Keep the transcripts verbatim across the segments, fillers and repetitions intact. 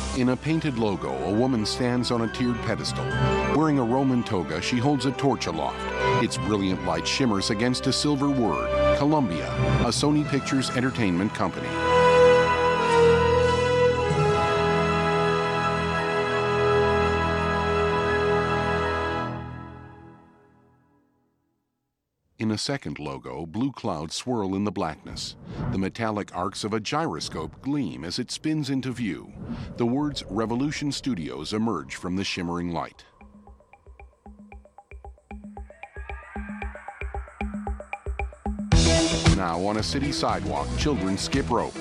In a painted logo, a woman stands on a tiered pedestal. Wearing a Roman toga, she holds a torch aloft. Its brilliant light shimmers against a silver word, Columbia, a Sony Pictures entertainment company. In a second logo, blue clouds swirl in the blackness. The metallic arcs of a gyroscope gleam as it spins into view. The words Revolution Studios emerge from the shimmering light. Now on a city sidewalk, children skip rope.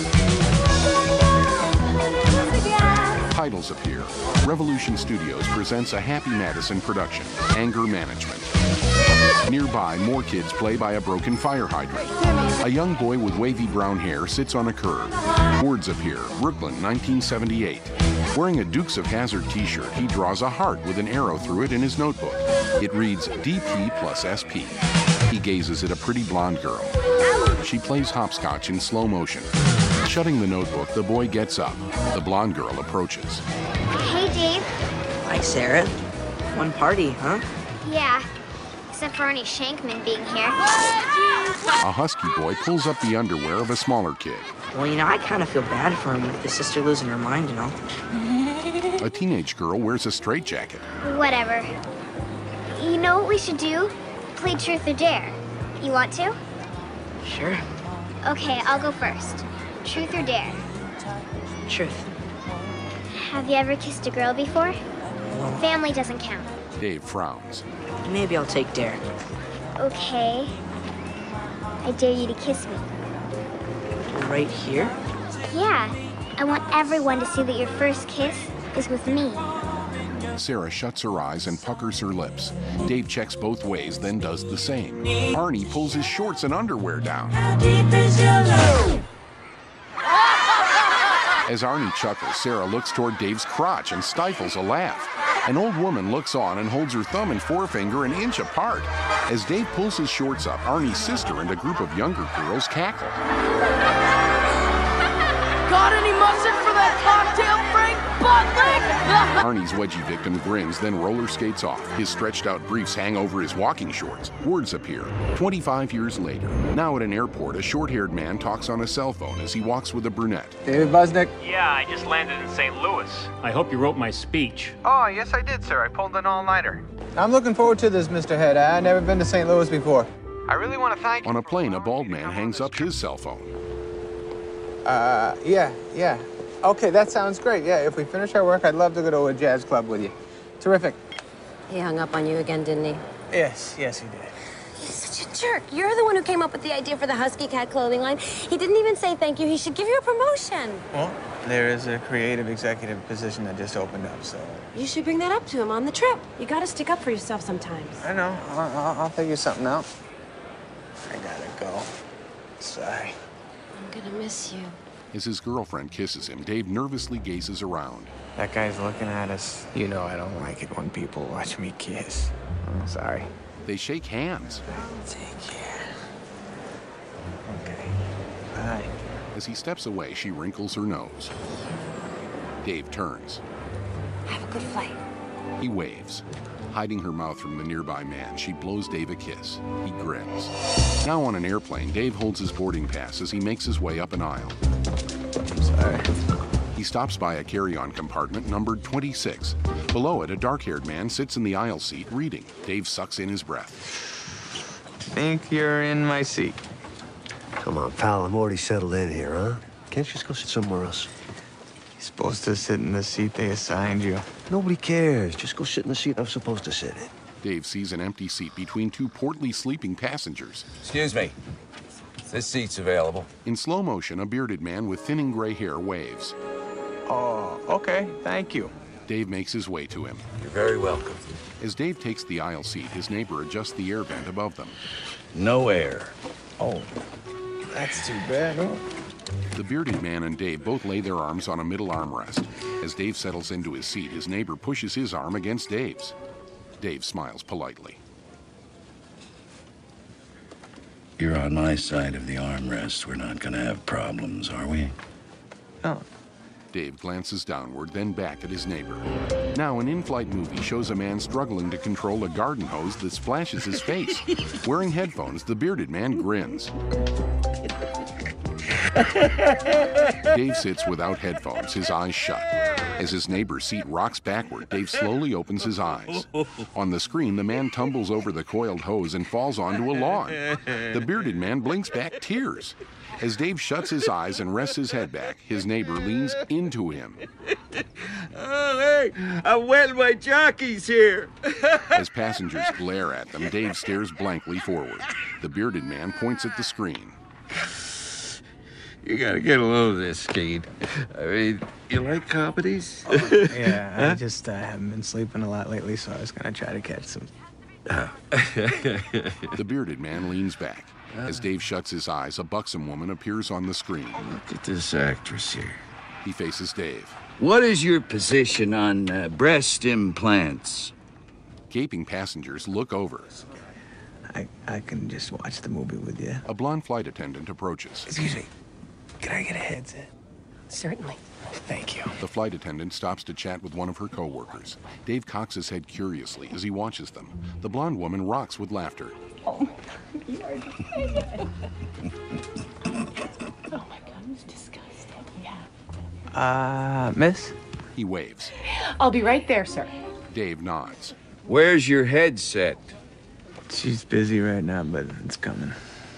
Titles appear. Revolution Studios presents a Happy Madison production, Anger Management. Nearby, more kids play by a broken fire hydrant. A young boy with wavy brown hair sits on a curb. Words appear, Brooklyn, nineteen seventy-eight. Wearing a Dukes of Hazzard t-shirt, he draws a heart with an arrow through it in his notebook. It reads D P plus S P. He gazes at a pretty blonde girl. She plays hopscotch in slow motion. Shutting the notebook, the boy gets up. The blonde girl approaches. Hey, Dave. Hi, Sarah. One party, huh? Yeah, except for Ernie Shankman being here. A husky boy pulls up the underwear of a smaller kid. Well, you know, I kind of feel bad for him with his sister losing her mind, you know. A teenage girl wears a straitjacket. Whatever. You know what we should do? Play Truth or Dare. You want to? Sure. Okay, I'll go first. Truth or Dare? Truth. Have you ever kissed a girl before? Family doesn't count. Dave frowns. Maybe I'll take Dare. Okay. I dare you to kiss me. Right here? Yeah. I want everyone to see that your first kiss is with me. Sarah shuts her eyes and puckers her lips. Dave checks both ways, then does the same. Arnie pulls his shorts and underwear down. As Arnie chuckles, Sarah looks toward Dave's crotch and stifles a laugh. An old woman looks on and holds her thumb and forefinger an inch apart. As Dave pulls his shorts up, Arnie's sister and a group of younger girls cackle. Got any mustard for that cocktail, Frank Butlick? Arnie's wedgie victim grins, then roller skates off. His stretched-out briefs hang over his walking shorts. Words appear. twenty-five years later. Now at an airport, a short-haired man talks on a cell phone as he walks with a brunette. David Busnick? Yeah, I just landed in Saint Louis. I hope you wrote my speech. Oh, yes, I did, sir. I pulled an all-nighter. I'm looking forward to this, Mister Head. I've never been to Saint Louis before. I really want to thank you. On a plane, a bald man hangs up his cell phone. Uh, yeah, yeah. Okay, that sounds great. Yeah, if we finish our work, I'd love to go to a jazz club with you. Terrific. He hung up on you again, didn't he? Yes, yes, he did. He's such a jerk. You're the one who came up with the idea for the Husky Cat clothing line. He didn't even say thank you. He should give you a promotion. Well, there is a creative executive position that just opened up, so... You should bring that up to him on the trip. You gotta stick up for yourself sometimes. I know. I'll, I'll, I'll figure something out. I gotta go. Sorry. I'm gonna miss you. As his girlfriend kisses him, Dave nervously gazes around. That guy's looking at us. You know I don't like it when people watch me kiss. I'm sorry. They shake hands. Take care. Okay. Bye. As he steps away, she wrinkles her nose. Dave turns. Have a good flight. He waves. Hiding her mouth from the nearby man, she blows Dave a kiss. He grins. Now on an airplane, Dave holds his boarding pass as he makes his way up an aisle. I'm sorry. He stops by a carry-on compartment numbered twenty-six. Below it, a dark-haired man sits in the aisle seat reading. Dave sucks in his breath. Think you're in my seat. Come on, pal, I'm already settled in here, huh? Can't you just go sit somewhere else? You're supposed to sit in the seat they assigned you. Nobody cares. Just go sit in the seat I'm supposed to sit in. Dave sees an empty seat between two portly sleeping passengers. Excuse me. This seat's available. In slow motion, a bearded man with thinning gray hair waves. Oh, okay. Thank you. Dave makes his way to him. You're very welcome. As Dave takes the aisle seat, his neighbor adjusts the air vent above them. No air. Oh, that's too bad, huh? The bearded man and Dave both lay their arms on a middle armrest. As Dave settles into his seat, his neighbor pushes his arm against Dave's. Dave smiles politely. You're on my side of the armrest. We're not gonna have problems, are we? No. Dave glances downward, then back at his neighbor. Now, an in-flight movie shows a man struggling to control a garden hose that splashes his face. Wearing headphones, the bearded man grins. Dave sits without headphones, his eyes shut. As his neighbor's seat rocks backward, Dave slowly opens his eyes. On the screen, the man tumbles over the coiled hose and falls onto a lawn. The bearded man blinks back tears. As Dave shuts his eyes and rests his head back, his neighbor leans into him. Oh, hey, I wet my jockeys here. As passengers glare at them, Dave stares blankly forward. The bearded man points at the screen. You gotta get a load of this, Cade. I mean, you like comedies? Oh, yeah, I just uh, haven't been sleeping a lot lately, so I was gonna try to catch some. The bearded man leans back. As Dave shuts his eyes, a buxom woman appears on the screen. Look at this actress here. He faces Dave. What is your position on uh, breast implants? Gaping passengers look over. I, I can just watch the movie with you. A blonde flight attendant approaches. Excuse me. Can I get a headset? Certainly. Thank you. The flight attendant stops to chat with one of her co-workers. Dave cocks his head curiously as he watches them. The blonde woman rocks with laughter. Oh, my God, you are disgusting. Oh, my God, it's disgusting. Yeah. Uh, miss? He waves. I'll be right there, sir. Dave nods. Where's your headset? She's busy right now, but it's coming.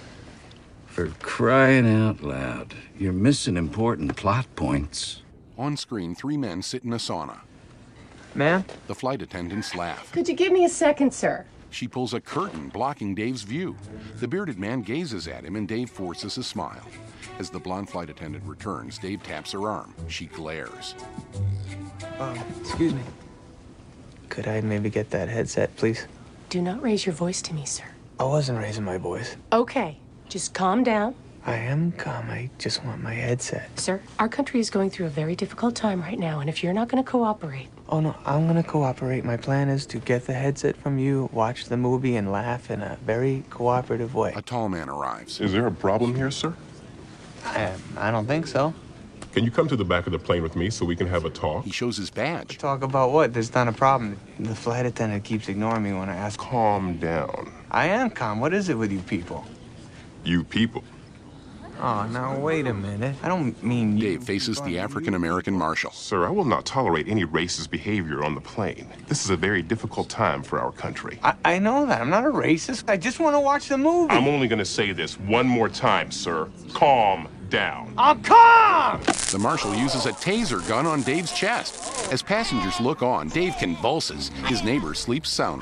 For crying out loud, you're missing important plot points. On screen, three men sit in a sauna. Ma'am? The flight attendants laugh. Could you give me a second, sir? She pulls a curtain, blocking Dave's view. The bearded man gazes at him, and Dave forces a smile. As the blonde flight attendant returns, Dave taps her arm. She glares. Um, excuse me. Could I maybe get that headset, please? Do not raise your voice to me, sir. I wasn't raising my voice. Okay, just calm down. I am calm. I just want my headset. Sir, our country is going through a very difficult time right now, and if you're not going to cooperate... Oh, no, I'm going to cooperate. My plan is to get the headset from you, watch the movie, and laugh in a very cooperative way. A tall man arrives. Is there a problem here, sir? I, I don't think so. Can you come to the back of the plane with me so we can have a talk? He shows his badge. Talk about what? There's not a problem. The flight attendant keeps ignoring me when I ask. Calm down. I am calm. What is it with you people? You people. Oh, now wait a minute. I don't mean you. Dave faces the African-American marshal. Sir, I will not tolerate any racist behavior on the plane. This is a very difficult time for our country. I, I know that. I'm not a racist. I just want to watch the movie. I'm only going to say this one more time, sir. Calm down. I'm calm! The marshal uses a taser gun on Dave's chest. As passengers look on, Dave convulses. His neighbor sleeps soundly.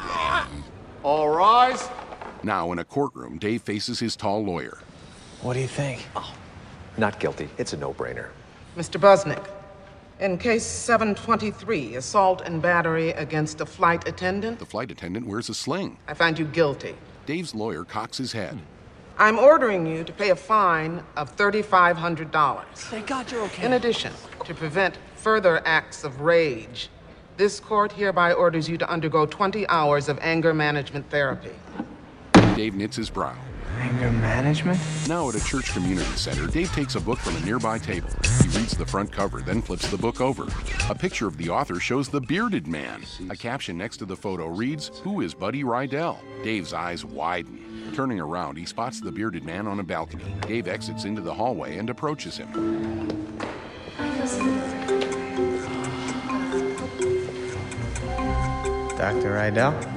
All rise. Now, in a courtroom, Dave faces his tall lawyer. What do you think? Oh, not guilty. It's a no-brainer. Mister Busnick, in case seven twenty-three, assault and battery against a flight attendant. The flight attendant wears a sling. I find you guilty. Dave's lawyer cocks his head. I'm ordering you to pay a fine of thirty-five hundred dollars. Thank God you're okay. In addition, to prevent further acts of rage, this court hereby orders you to undergo twenty hours of anger management therapy. Dave knits his brow. Anger management? Now at a church community center, Dave takes a book from a nearby table. He reads the front cover, then flips the book over. A picture of the author shows the bearded man. A caption next to the photo reads, "Who is Buddy Rydell?" Dave's eyes widen. Turning around, he spots the bearded man on a balcony. Dave exits into the hallway and approaches him. Doctor Rydell?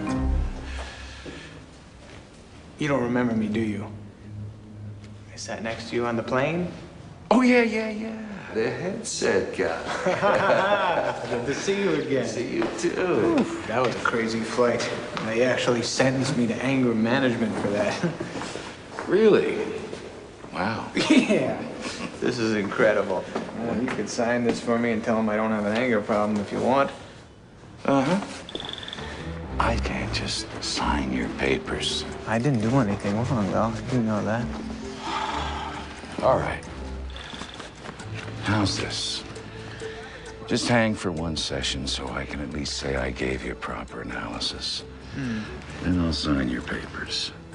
You don't remember me, do you? I sat next to you on the plane? Oh, yeah, yeah, yeah. The headset guy. Good to see you again. See you, too. Oof, that was a crazy flight. They actually sentenced me to anger management for that. Really? Wow. Yeah. This is incredible. Well, you could sign this for me and tell them I don't have an anger problem if you want. Uh-huh. I can't just sign your papers. I didn't do anything wrong, though. You know that. All right. How's this? Just hang for one session so I can at least say I gave you proper analysis. Hmm. Then I'll sign your papers.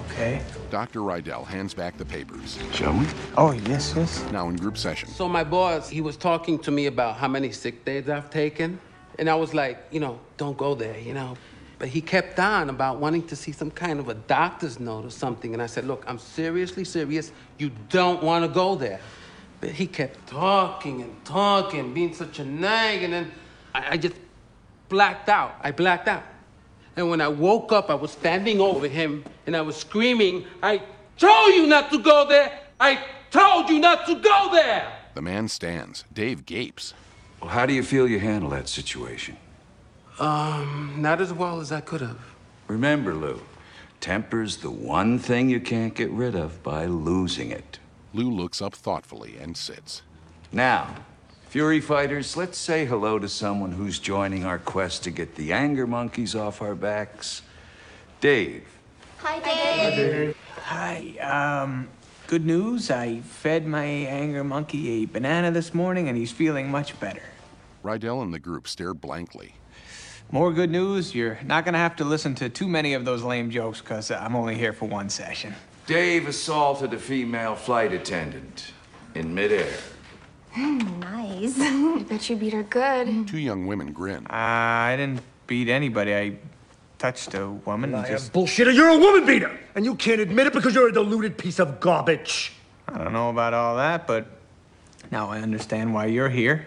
Okay. Doctor Rydell hands back the papers. Shall we? Oh, yes, yes. Now in group session. So my boss, he was talking to me about how many sick days I've taken. And I was like, you know, don't go there, you know. But he kept on about wanting to see some kind of a doctor's note or something. And I said, look, I'm seriously serious. You don't want to go there. But he kept talking and talking, being such a nag. And then I, I just blacked out. I blacked out. And when I woke up, I was standing over him and I was screaming, I told you not to go there! I told you not to go there! The man stands. Dave gapes. Well, how do you feel you handled that situation? Um, not as well as I could have. Remember, Lou, temper's the one thing you can't get rid of by losing it. Lou looks up thoughtfully and sits. Now, Fury Fighters, let's say hello to someone who's joining our quest to get the anger monkeys off our backs. Dave. Hi, Dave. Hi, um, good news. I fed my anger monkey a banana this morning, and he's feeling much better. Rydell and the group stare blankly. More good news, you're not gonna have to listen to too many of those lame jokes, because I'm only here for one session. Dave assaulted a female flight attendant in midair. Nice. I bet you beat her good. Two young women grin. Uh, I didn't beat anybody. I touched a woman. Liar, just... bullshitter, you're a woman beater! And you can't admit it because you're a deluded piece of garbage. I don't know about all that, but now I understand why you're here.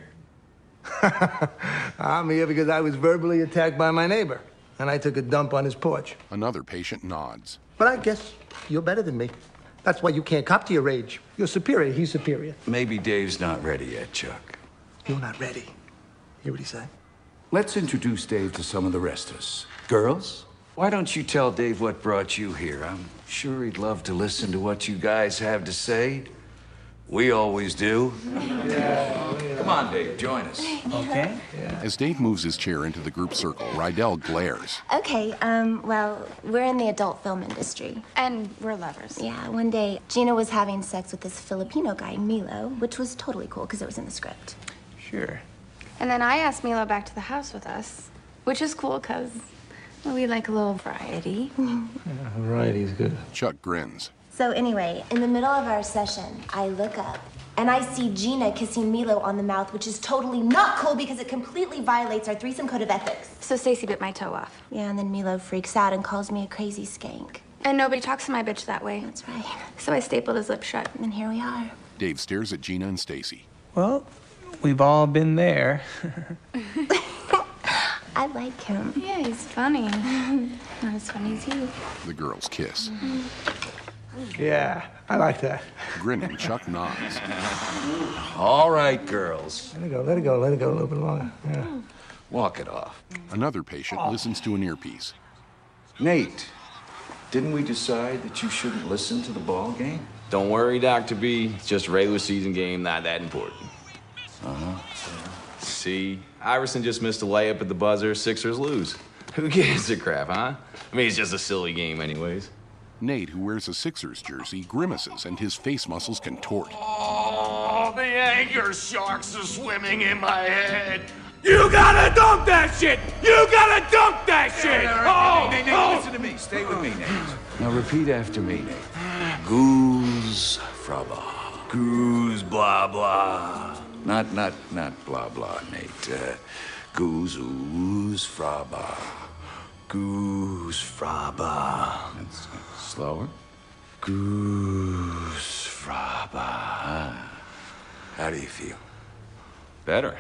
I'm here because I was verbally attacked by my neighbor, and I took a dump on his porch. Another patient nods. But I guess you're better than me. That's why you can't cop to your age. You're superior, he's superior. Maybe Dave's not ready yet, Chuck. You're not ready. Hear what he said? Let's introduce Dave to some of the rest of us. Girls, why don't you tell Dave what brought you here? I'm sure he'd love to listen to what you guys have to say. We always do. Yeah. Come on, Dave, join us. Okay. Yeah. As Dave moves his chair into the group circle, Rydell glares. Okay, um, well, we're in the adult film industry. And we're lovers. Yeah, one day, Gina was having sex with this Filipino guy, Milo, which was totally cool because it was in the script. Sure. And then I asked Milo back to the house with us, which is cool because we like a little variety. Yeah, variety's good. Chuck grins. So anyway, in the middle of our session, I look up and I see Gina kissing Milo on the mouth, which is totally not cool because it completely violates our threesome code of ethics. So Stacy bit my toe off. Yeah, and then Milo freaks out and calls me a crazy skank. And nobody talks to my bitch that way. That's right. So I stapled his lips shut. And here we are. Dave stares at Gina and Stacy. Well, we've all been there. I like him. Yeah, he's funny. Not as funny as you. The girls kiss. Yeah, I like that. Grinning, Chuck nods. All right, girls. Let it go, let it go, let it go a little bit longer. Yeah. Walk it off. Another patient listens to an earpiece. Nate, didn't we decide that you shouldn't listen to the ball game? Don't worry, Doctor B. It's just a regular season game, not that important. Uh-huh. See, Iverson just missed a layup at the buzzer. Sixers lose. Who gives a crap, huh? I mean, it's just a silly game anyways. Nate, who wears a Sixers jersey, grimaces and his face muscles contort. Oh, the anger sharks are swimming in my head. You gotta dump that shit! You gotta dump that shit! Oh, Nate, Nate, oh. listen to me. Stay with me, Nate. Now repeat after me, Nate. Goose fraba. Goose blah blah. Not, not, not blah blah, Nate. Uh, goose ooze fraba. Goose fraba. That's slower. Goose fraba. How do you feel? Better.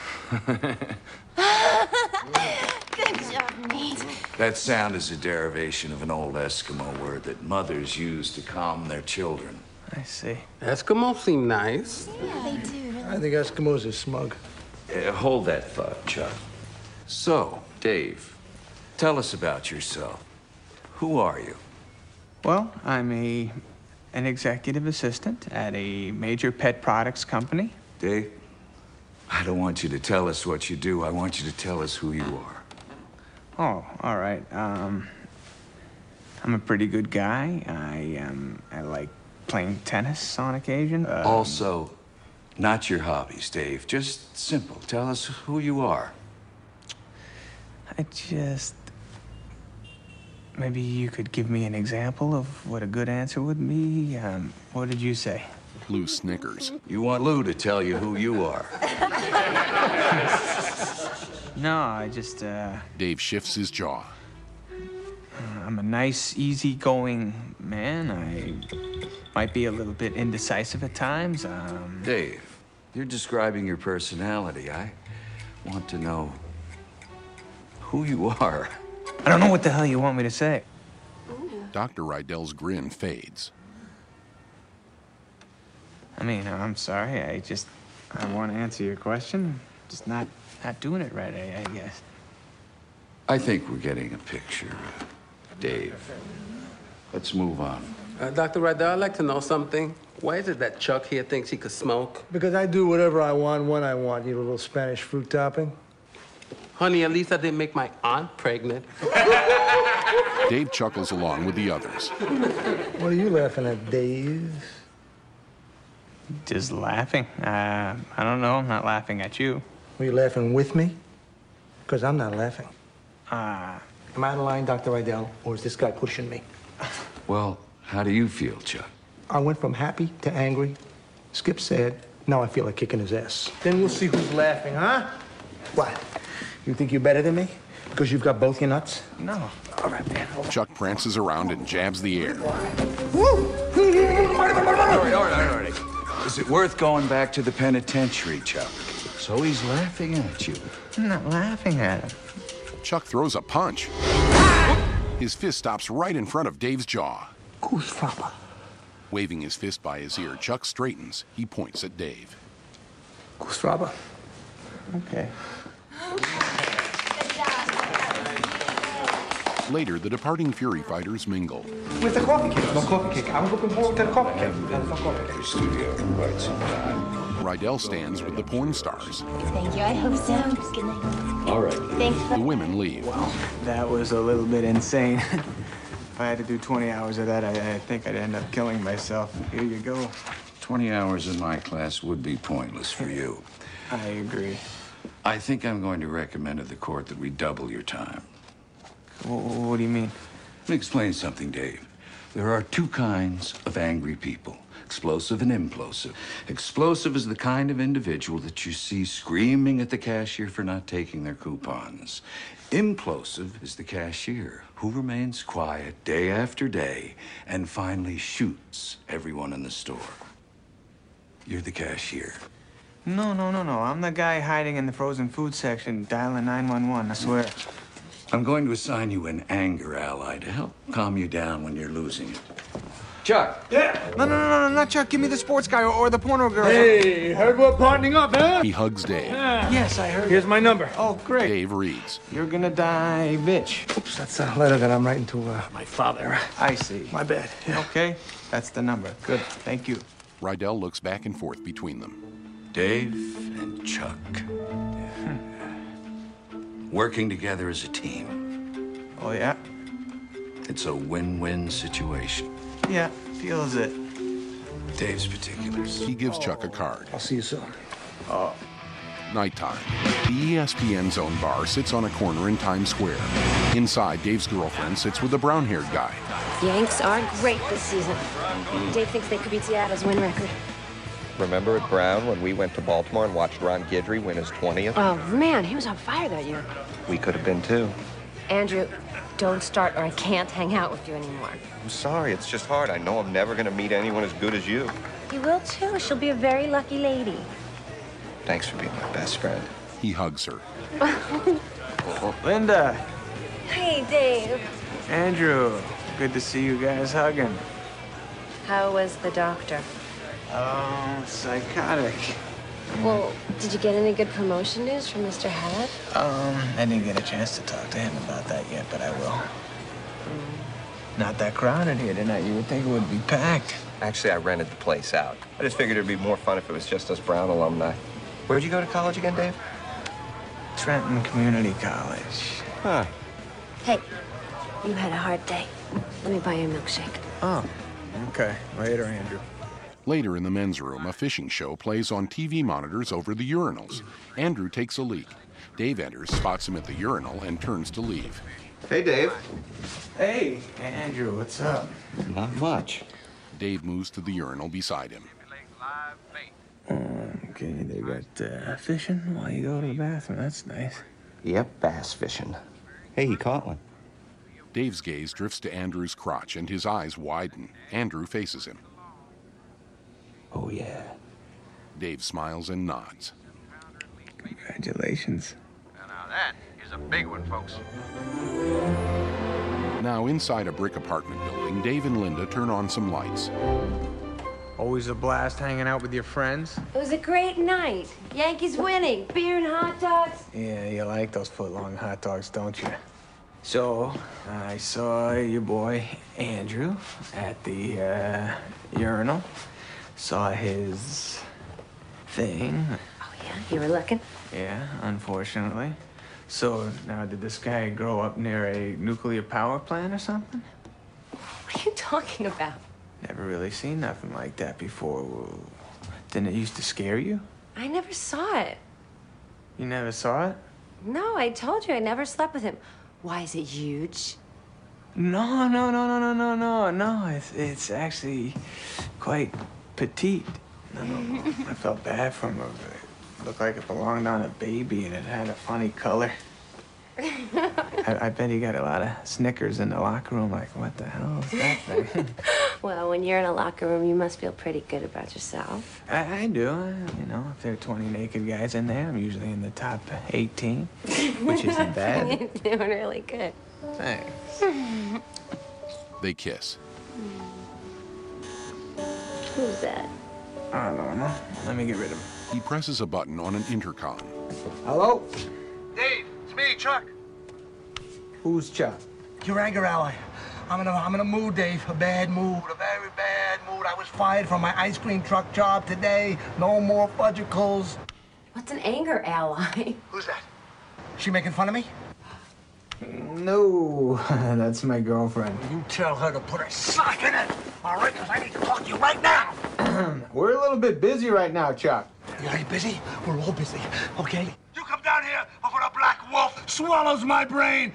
Good job, Nate. That sound is a derivation of an old Eskimo word that mothers use to calm their children. I see. Eskimos seem nice. Yeah, they do. Really. I think Eskimos are smug. Uh, hold that thought, Chuck. So, Dave, tell us about yourself. Who are you? Well, I'm a an executive assistant at a major pet products company. Dave, I don't want you to tell us what you do. I want you to tell us who you are. Oh, all right. Um, I'm a pretty good guy. I um, I like playing tennis on occasion. Um, Also, not your hobbies, Dave. Just simple. Tell us who you are. I just maybe you could give me an example of what a good answer would be? Um, what did you say? Lou snickers. You want Lou to tell you who you are. No, I just, uh... Dave shifts his jaw. I'm a nice, easygoing man. I might be a little bit indecisive at times. Um... Dave, you're describing your personality. I want to know who you are. I don't know what the hell you want me to say. Doctor Rydell's grin fades. I mean, I'm sorry. I just, I want to answer your question. Just not, not doing it right, I, I guess. I think we're getting a picture, uh, Dave. Let's move on. Uh, Doctor Rydell, I'd like to know something. Why is it that Chuck here thinks he could smoke? Because I do whatever I want when I want, you little Spanish fruit topping. Honey, at least I didn't make my aunt pregnant. Dave chuckles along with the others. What are you laughing at, Dave? Just laughing. Uh, I don't know. I'm not laughing at you. Were you laughing with me? Because I'm not laughing. Uh, Am I out of line, Doctor Rydell, or is this guy pushing me? Well, how do you feel, Chuck? I went from happy to angry. Skip said, now I feel like kicking his ass. Then we'll see who's laughing, huh? What? You think you're better than me? Because you've got both your nuts? No. All right, man. Chuck prances around and jabs the air. All right, all right, all right. Is it worth going back to the penitentiary, Chuck? So he's laughing at you. I'm not laughing at him. Chuck throws a punch. His fist stops right in front of Dave's jaw. Goose frappa. Waving his fist by his ear, Chuck straightens. He points at Dave. Goose frappa. Okay. Later, the departing Fury fighters mingle. With the coffee cake. No coffee cake. I'm looking forward to the coffee cake. No coffee cake. Studio for quite some time. Rydell stands with the porn stars. Thank you. I hope so. Good night. All right. Thanks. The women leave. Well, that was a little bit insane. If I had to do twenty hours of that, I, I think I'd end up killing myself. Here you go. twenty hours in my class would be pointless for you. I agree. I think I'm going to recommend to the court that we double your time. W what do you mean? Let me explain something, Dave. There are two kinds of angry people. Explosive and implosive. Explosive is the kind of individual that you see screaming at the cashier for not taking their coupons. Implosive is the cashier who remains quiet day after day and finally shoots everyone in the store. You're the cashier. No, no, no, no. I'm the guy hiding in the frozen food section dialing nine one one, I swear. I'm going to assign you an anger ally to help calm you down when you're losing it. Chuck. Yeah. No, no, no, no, not Chuck. Give me the sports guy or, or the porno girl. Hey, heard we're partnering up, huh? He hugs Dave. Yeah. Yes, I heard. Here's my number. Oh, great. Dave reads. You're gonna die, bitch. Oops, that's a letter that I'm writing to uh, my father. I see. My bad. Yeah. Okay, that's the number. Good, thank you. Rydell looks back and forth between them. Dave and Chuck. Working together as a team. Oh, yeah? It's a win-win situation. Yeah, feels it. Dave's particulars. He gives Chuck a card. I'll see you soon. Oh. Nighttime. The E S P N Zone bar sits on a corner in Times Square. Inside, Dave's girlfriend sits with a brown-haired guy. Yanks are great this season. Dave thinks they could beat Seattle's win record. Remember at Brown when we went to Baltimore and watched Ron Guidry win his twentieth? Oh, man, he was on fire that year. We could have been too. Andrew, don't start or I can't hang out with you anymore. I'm sorry, it's just hard. I know I'm never going to meet anyone as good as you. You will too. She'll be a very lucky lady. Thanks for being my best friend. He hugs her. Linda. Hey, Dave. Andrew. Good to see you guys hugging. How was the doctor? Oh, psychotic. Well, did you get any good promotion news from Mister Hadd? Um, I didn't get a chance to talk to him about that yet, but I will. Mm. Not that crowded here tonight. You would think it would be packed. Actually, I rented the place out. I just figured it'd be more fun if it was just us Brown alumni. Where'd you go to college again, Dave? Trenton Community College. Huh. Hey, you had a hard day. Let me buy you a milkshake. Oh, okay. Later, Andrew. Later in the men's room, a fishing show plays on T V monitors over the urinals. Andrew takes a leak. Dave enters, spots him at the urinal, and turns to leave. Hey, Dave. Hey, Andrew, what's up? Not much. Dave moves to the urinal beside him. Okay, they got uh, fishing while you go to the bathroom. That's nice. Yep, bass fishing. Hey, he caught one. Dave's gaze drifts to Andrew's crotch, and his eyes widen. Andrew faces him. Oh, yeah. Dave smiles and nods. Congratulations. Now that is a big one, folks. Now, inside a brick apartment building, Dave and Linda turn on some lights. Always a blast hanging out with your friends. It was a great night. Yankees winning, beer and hot dogs. Yeah, you like those foot-long hot dogs, don't you? So, I saw your boy, Andrew, at the uh, urinal. Saw his thing. Oh, yeah? You were looking? Yeah, unfortunately. So, now did this guy grow up near a nuclear power plant or something? What are you talking about? Never really seen nothing like that before. Didn't it used to scare you? I never saw it. You never saw it? No, I told you I never slept with him. Why, is it huge? No, no, no, no, no, no, no, no. It's, it's actually quite petite. No, no, I felt bad for him. It looked like it belonged on a baby, and it had a funny color. I, I bet he got a lot of Snickers in the locker room. Like, what the hell is that thing? Well, when you're in a locker room, you must feel pretty good about yourself. I, I do. I, you know, if there are twenty naked guys in there, I'm usually in the top eighteen, which isn't bad. You're doing really good. Thanks. They kiss. Who's that? I don't know. Let me get rid of him. He presses a button on an intercom. Hello? Dave, it's me, Chuck. Who's Chuck? Your anger ally. I'm in a, I'm in a mood, Dave. A bad mood, a very bad mood. I was fired from my ice cream truck job today. No more fudgicles. What's an anger ally? Who's that? She making fun of me? No, that's my girlfriend. You tell her to put a sock in it, all right? Because I need to talk to you right now. We're a little bit busy right now, Chuck. Are you busy? We're all busy, okay? You come down here before the black wolf swallows my brain.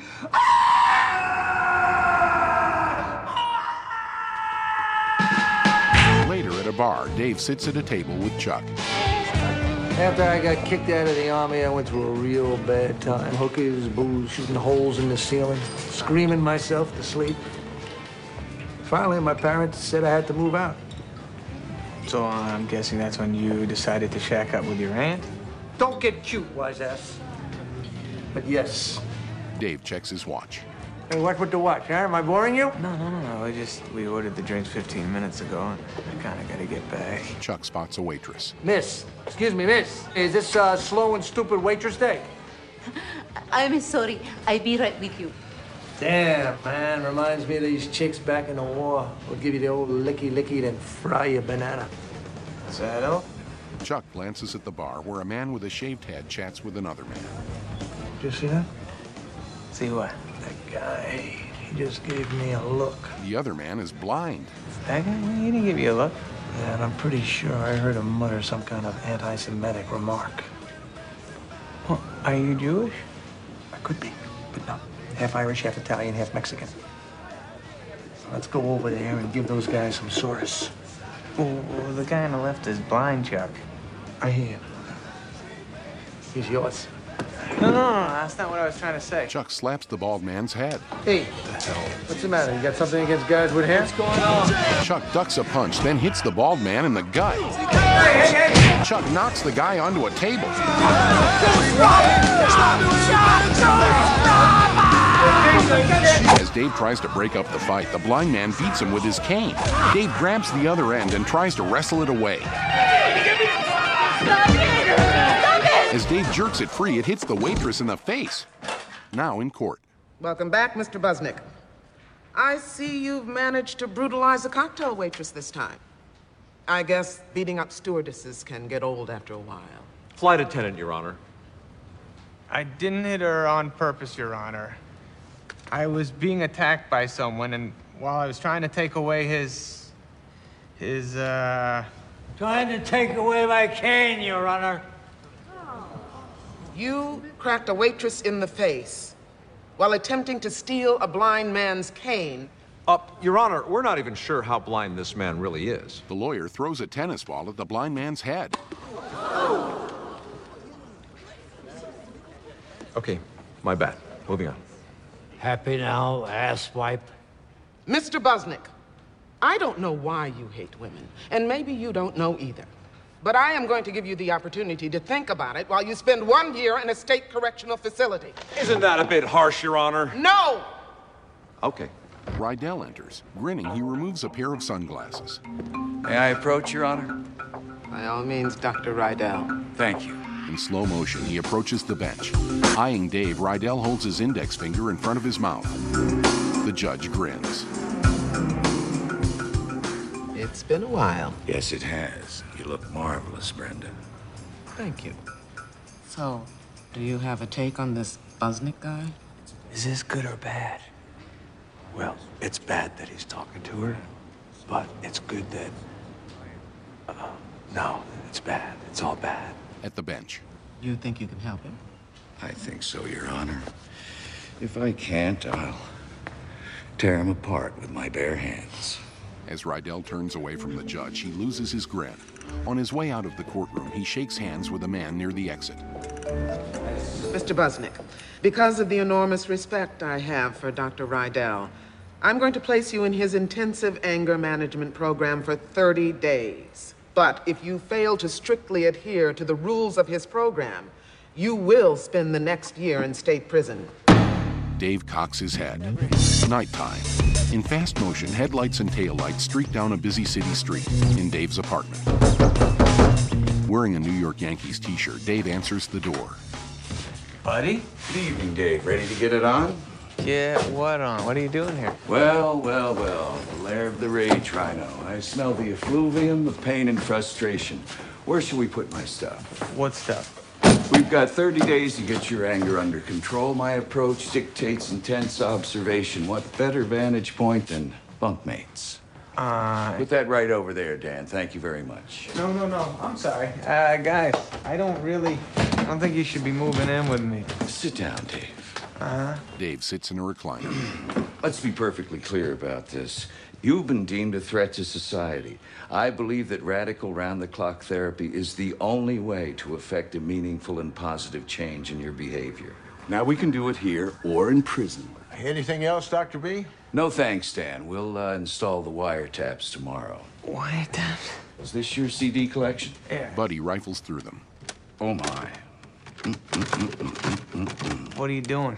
Later at a bar, Dave sits at a table with Chuck. After I got kicked out of the army, I went through a real bad time. Hookers, booze, shooting holes in the ceiling, screaming myself to sleep. Finally, my parents said I had to move out. So uh, I'm guessing that's when you decided to shack up with your aunt? Don't get cute, wise ass. But yes. Dave checks his watch. Hey, what with the watch, huh? Am I boring you? No, no, no, no. We just, we ordered the drinks fifteen minutes ago, and I kind of got to get back. Chuck spots a waitress. Miss, excuse me, miss. Is this uh, slow and stupid waitress day? I'm sorry. I'll be right with you. Damn, man. Reminds me of these chicks back in the war. Would give you the old licky-licky, then fry your banana. Saddle? Chuck glances at the bar where a man with a shaved head chats with another man. Did you see that? See what? That guy, he just gave me a look. The other man is blind. That guy? He didn't give you a look. Yeah, and I'm pretty sure I heard him mutter some kind of anti-Semitic remark. Well, are you Jewish? I could be, but no. Half Irish, half Italian, half Mexican. Let's go over there and give those guys some sauce. Well, well, the guy on the left is blind, Chuck. I hear you. He's yours. No, no, no, that's not what I was trying to say. Chuck slaps the bald man's head. Hey, what the hell? What's the matter? You got something against guys with hair? What's going on? Chuck ducks a punch, then hits the bald man in the gut. Hey, hey, hey! Chuck knocks the guy onto a table. As Dave tries to break up the fight, the blind man beats him with his cane. Dave grabs the other end and tries to wrestle it away. As Dave jerks it free, it hits the waitress in the face. Now in court. Welcome back, Mister Busnick. I see you've managed to brutalize a cocktail waitress this time. I guess beating up stewardesses can get old after a while. Flight attendant, Your Honor. I didn't hit her on purpose, Your Honor. I was being attacked by someone, and while I was trying to take away his... his, uh... Trying to take away my cane, Your Honor. You cracked a waitress in the face while attempting to steal a blind man's cane. Uh, Your Honor, we're not even sure how blind this man really is. The lawyer throws a tennis ball at the blind man's head. Okay, my bad. Moving on. Happy now, asswipe? Mister Busnick, I don't know why you hate women, and maybe you don't know either. But I am going to give you the opportunity to think about it while you spend one year in a state correctional facility. Isn't that a bit harsh, Your Honor? No! Okay. Rydell enters. Grinning, he removes a pair of sunglasses. May I approach, Your Honor? By all means, Doctor Rydell. Thank you. In slow motion, he approaches the bench. Eyeing Dave, Rydell holds his index finger in front of his mouth. The judge grins. It's been a while. Yes, it has. You look marvelous, Brenda. Thank you. So, do you have a take on this Busnick guy? Is this good or bad? Well, it's bad that he's talking to her, but it's good that... Uh, no, it's bad. It's all bad. At the bench. You think you can help him? I think so, Your Honor. If I can't, I'll tear him apart with my bare hands. As Rydell turns away from the judge, he loses his grin. On his way out of the courtroom, he shakes hands with a man near the exit. Mister Busnick, because of the enormous respect I have for Doctor Rydell, I'm going to place you in his intensive anger management program for thirty days. But if you fail to strictly adhere to the rules of his program, you will spend the next year in state prison. Dave cocks his head. Nighttime. In fast motion, headlights and taillights streak down a busy city street in Dave's apartment. Wearing a New York Yankees t-shirt, Dave answers the door. Buddy? Good evening, Dave. Ready to get it on? Yeah, what on? What are you doing here? Well, well, well. The lair of the rage, Rhino. I smell the effluvium, the pain and frustration. Where should we put my stuff? What stuff? We've got thirty days to get your anger under control. My approach dictates intense observation. What better vantage point than bunkmates? Uh... Put that right over there, Dan. Thank you very much. No, no, no. I'm sorry. Uh, guys, I don't really... I don't think you should be moving in with me. Sit down, Dave. Uh-huh. Dave sits in a recliner. Let's be perfectly clear about this. You've been deemed a threat to society. I believe that radical round-the-clock therapy is the only way to effect a meaningful and positive change in your behavior. Now, we can do it here or in prison. Anything else, Doctor B? No thanks, Dan. We'll uh, install the wiretaps tomorrow. Wiretaps? Is this your C D collection? Yeah. Buddy rifles through them. Oh, my. Mm, mm, mm, mm, mm, mm. What are you doing?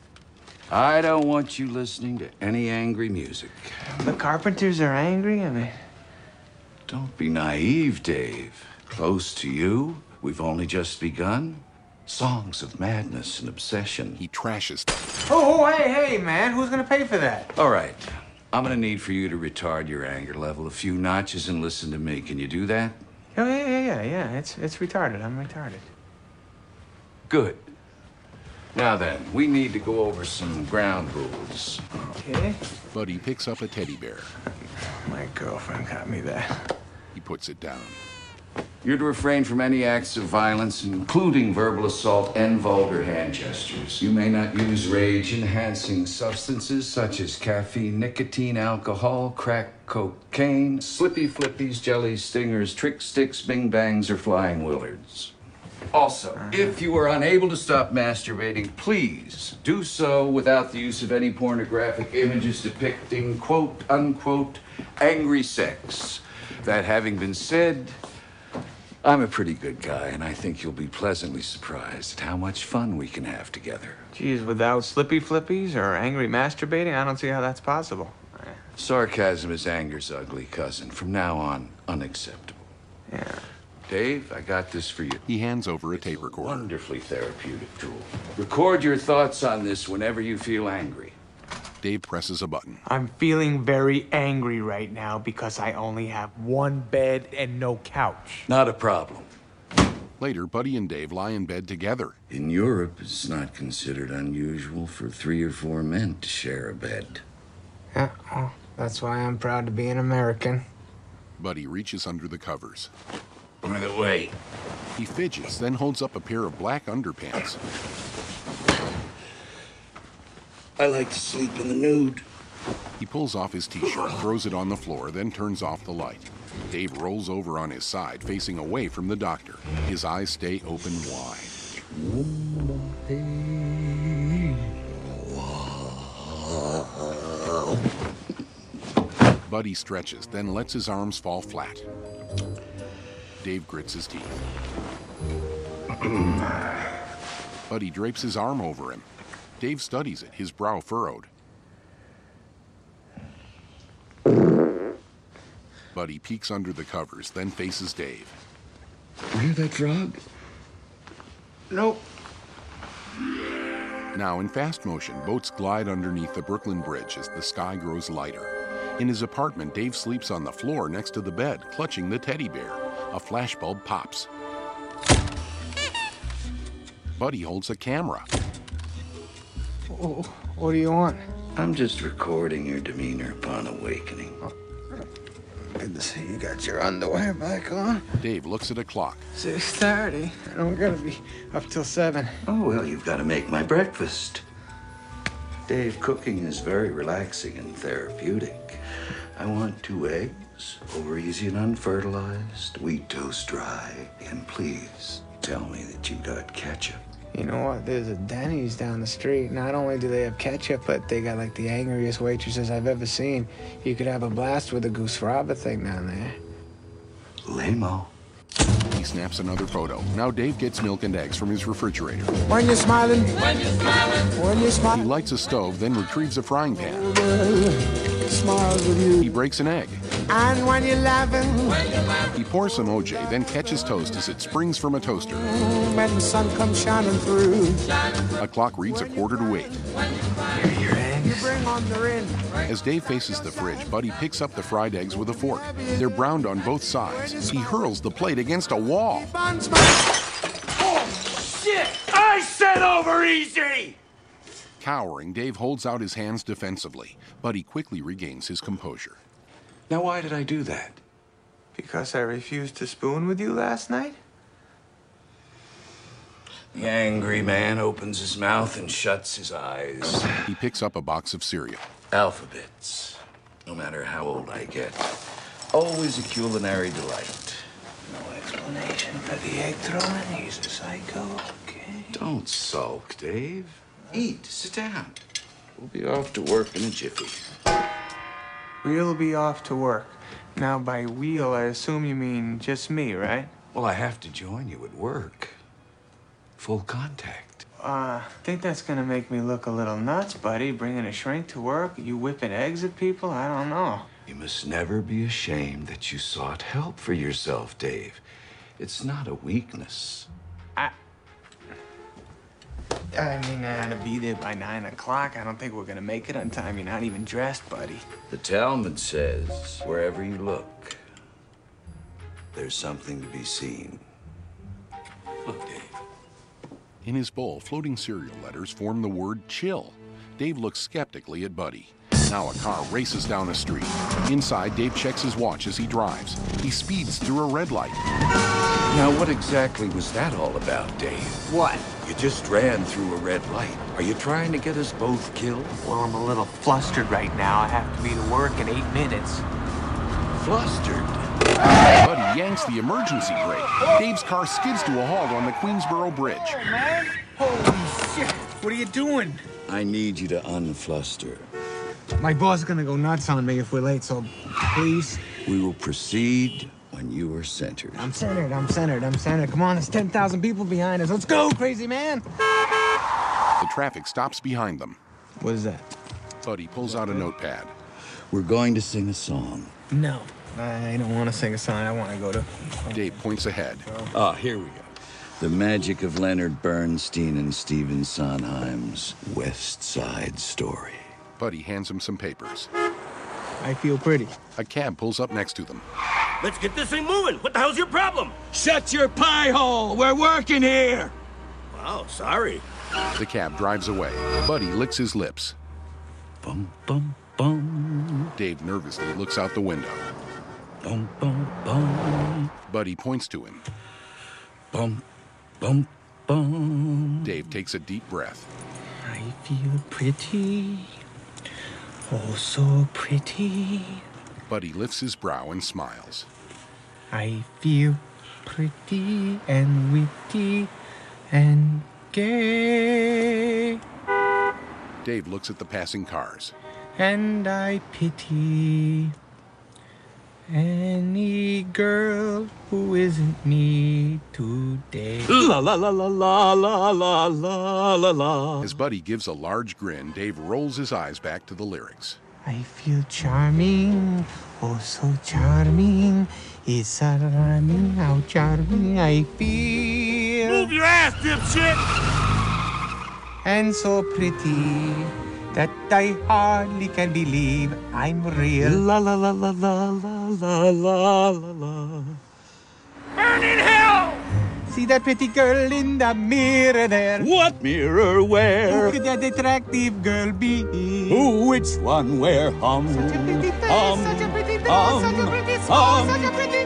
I don't want you listening to any angry music. The Carpenters are angry? I mean... Don't be naive, Dave. Close to you, we've only just begun. Songs of madness and obsession. He trashes them. Oh, oh, hey, hey, man. Who's gonna pay for that? All right. I'm gonna need for you to retard your anger level a few notches and listen to me. Can you do that? Oh, yeah, yeah, yeah, yeah. It's, it's retarded. I'm retarded. Good. Now then, we need to go over some ground rules. Okay. Buddy picks up a teddy bear. My girlfriend got me that. He puts it down. You're to refrain from any acts of violence, including verbal assault and vulgar hand gestures. You may not use rage-enhancing substances such as caffeine, nicotine, alcohol, crack, cocaine, slippy flippies, jellies, stingers, trick sticks, bing bangs, or flying willards. Also, if you are unable to stop masturbating, please do so without the use of any pornographic images depicting quote-unquote angry sex. That having been said, I'm a pretty good guy, and I think you'll be pleasantly surprised at how much fun we can have together. Geez, without slippy flippies or angry masturbating, I don't see how that's possible. Sarcasm is anger's ugly cousin. From now on, unacceptable. Yeah. Dave, I got this for you. He hands over a tape recorder. Wonderfully therapeutic tool. Record your thoughts on this whenever you feel angry. Dave presses a button. I'm feeling very angry right now because I only have one bed and no couch. Not a problem. Later, Buddy and Dave lie in bed together. In Europe, it's not considered unusual for three or four men to share a bed. Yeah, well, that's why I'm proud to be an American. Buddy reaches under the covers. By the way, he fidgets, then holds up a pair of black underpants. I like to sleep in the nude. He pulls off his t-shirt, throws it on the floor, then turns off the light. Dave rolls over on his side, facing away from the doctor. His eyes stay open wide. Buddy stretches, then lets his arms fall flat. Dave grits his teeth. Buddy drapes his arm over him. Dave studies it, his brow furrowed. Buddy peeks under the covers, then faces Dave. You hear that frog? Nope. Now, in fast motion, boats glide underneath the Brooklyn Bridge as the sky grows lighter. In his apartment, Dave sleeps on the floor next to the bed, clutching the teddy bear. A flashbulb pops. Buddy holds a camera. Oh, what do you want? I'm just recording your demeanor upon awakening. Oh. Good to see you got your underwear back on. Dave looks at a clock. six thirty. I don't gotta be up till seven. Oh, well, you've got to make my breakfast. Dave, cooking is very relaxing and therapeutic. I want two eggs, over easy and unfertilized, wheat toast dry, and please tell me that you got ketchup. You know what? There's a Denny's down the street. Not only do they have ketchup, but they got like the angriest waitresses I've ever seen. You could have a blast with the Goose Fraba thing down there. Lame-o. He snaps another photo. Now Dave gets milk and eggs from his refrigerator. When you're smiling. When you're smiling. When you're smiling. He lights a stove, then retrieves a frying pan. Smiles with you. He breaks an egg. And when you're laughing. He pours some O J, then catches toast as it springs from a toaster. When the sun comes shining through. A clock reads a quarter to eight. Here are your eggs. You bring on the in. As Dave faces the fridge, Buddy picks up the fried eggs with a fork. They're browned on both sides. He hurls the plate against a wall. Oh, shit! I said over easy! Cowering, Dave holds out his hands defensively. Buddy quickly regains his composure. Now, why did I do that? Because I refused to spoon with you last night? The angry man opens his mouth and shuts his eyes. He picks up a box of cereal. Alphabets. No matter how old I get. Always a culinary delight. No explanation for the egg throwing. He's a psycho, okay? Don't sulk, Dave. Eat. Sit down. We'll be off to work in a jiffy. We'll be off to work. Now, by we'll, I assume you mean just me, right? Well, I have to join you at work. Full contact. Uh, think that's gonna make me look a little nuts, buddy. Bringing a shrink to work, you whipping eggs at people? I don't know. You must never be ashamed that you sought help for yourself, Dave. It's not a weakness. I... I mean, I had to be there by nine o'clock. I don't think we're gonna make it on time. You're not even dressed, buddy. The Talmud says, wherever you look, there's something to be seen. Look, Dave. In his bowl, floating cereal letters form the word chill. Dave looks skeptically at Buddy. Now a car races down a street. Inside, Dave checks his watch as he drives. He speeds through a red light. Now, what exactly was that all about, Dave? What? You just ran through a red light. Are you trying to get us both killed? Well, I'm a little flustered right now. I have to be to work in eight minutes. Flustered? Buddy yanks the emergency brake. Dave's car skids to a halt on the Queensboro Bridge. Oh, man. Holy shit. What are you doing? I need you to unfluster. My boss is gonna go nuts on me if we're late, so please. We will proceed when you are centered. I'm centered, I'm centered, I'm centered. Come on, there's ten thousand people behind us. Let's go, crazy man. The traffic stops behind them. What is that? Buddy pulls out a notepad. We're going to sing a song. No. I don't want to sing a song. I want to go to... Dave points ahead. Ah, here we go. The magic of Leonard Bernstein and Stephen Sondheim's West Side Story. Buddy hands him some papers. I feel pretty. A cab pulls up next to them. Let's get this thing moving. What the hell's your problem? Shut your pie hole. We're working here. Wow, sorry. The cab drives away. Buddy licks his lips. Bum, bum, bum. Dave nervously looks out the window. Bum, bum, bum. Buddy points to him. Bum, bum, bum. Dave takes a deep breath. I feel pretty. Oh, so pretty. Buddy lifts his brow and smiles. I feel pretty and witty and gay. Dave looks at the passing cars. And I pity any girl who isn't me today. La la la la la la la la la la. As Buddy gives a large grin, Dave rolls his eyes back to the lyrics. I feel charming, oh so charming. It's alarming how charming I feel. Move your ass, dipshit! And so pretty that I hardly can believe I'm real. La la la la la la la la la la. Burn in hell! See that pretty girl in the mirror there? What mirror where? Who could that attractive girl be? Who, which one, where? Hum, Such a pretty face, hum, such a pretty face, hum, such a pretty smile, hum, such a pretty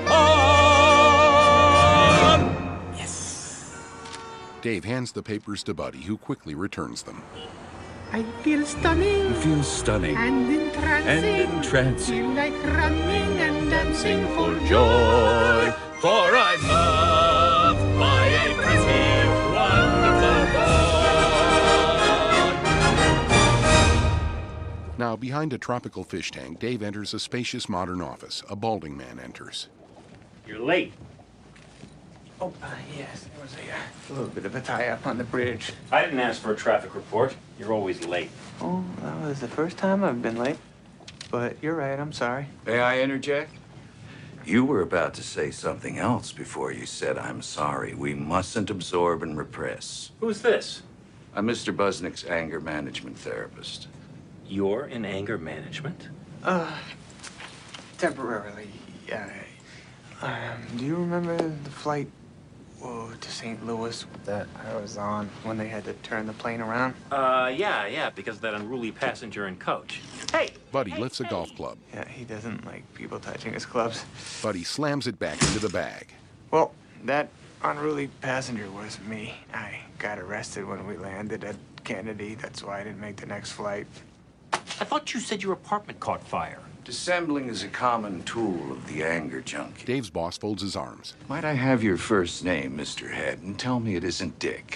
hum. Yes. Dave hands the papers to Buddy, who quickly returns them. I feel stunning. You feel stunning And entrancing. and entrancing. Feel like running and dancing for joy. For I'm loved by a pretty, wonderful boy. Now, behind a tropical fish tank, Dave enters a spacious modern office. A balding man enters. You're late. Oh, uh, yes, there was a, uh, a little bit of a tie-up on the bridge. I didn't ask for a traffic report. You're always late. Oh, that was the first time I've been late. But you're right, I'm sorry. May I interject? You were about to say something else before you said, I'm sorry. We mustn't absorb and repress. Who's this? I'm Mister Busnick's anger management therapist. You're in anger management? Uh, temporarily, yeah. Um, do you remember the flight whoa, to Saint Louis that I was on when they had to turn the plane around? Uh, yeah, yeah, because of that unruly passenger and coach. Hey! Buddy lifts a golf club. Yeah, he doesn't like people touching his clubs. Buddy slams it back into the bag. Well, that unruly passenger was me. I got arrested when we landed at Kennedy. That's why I didn't make the next flight. I thought you said your apartment caught fire. Dissembling is a common tool of the anger junkie. Dave's boss folds his arms. Might I have your first name, Mister Head, and tell me it isn't Dick?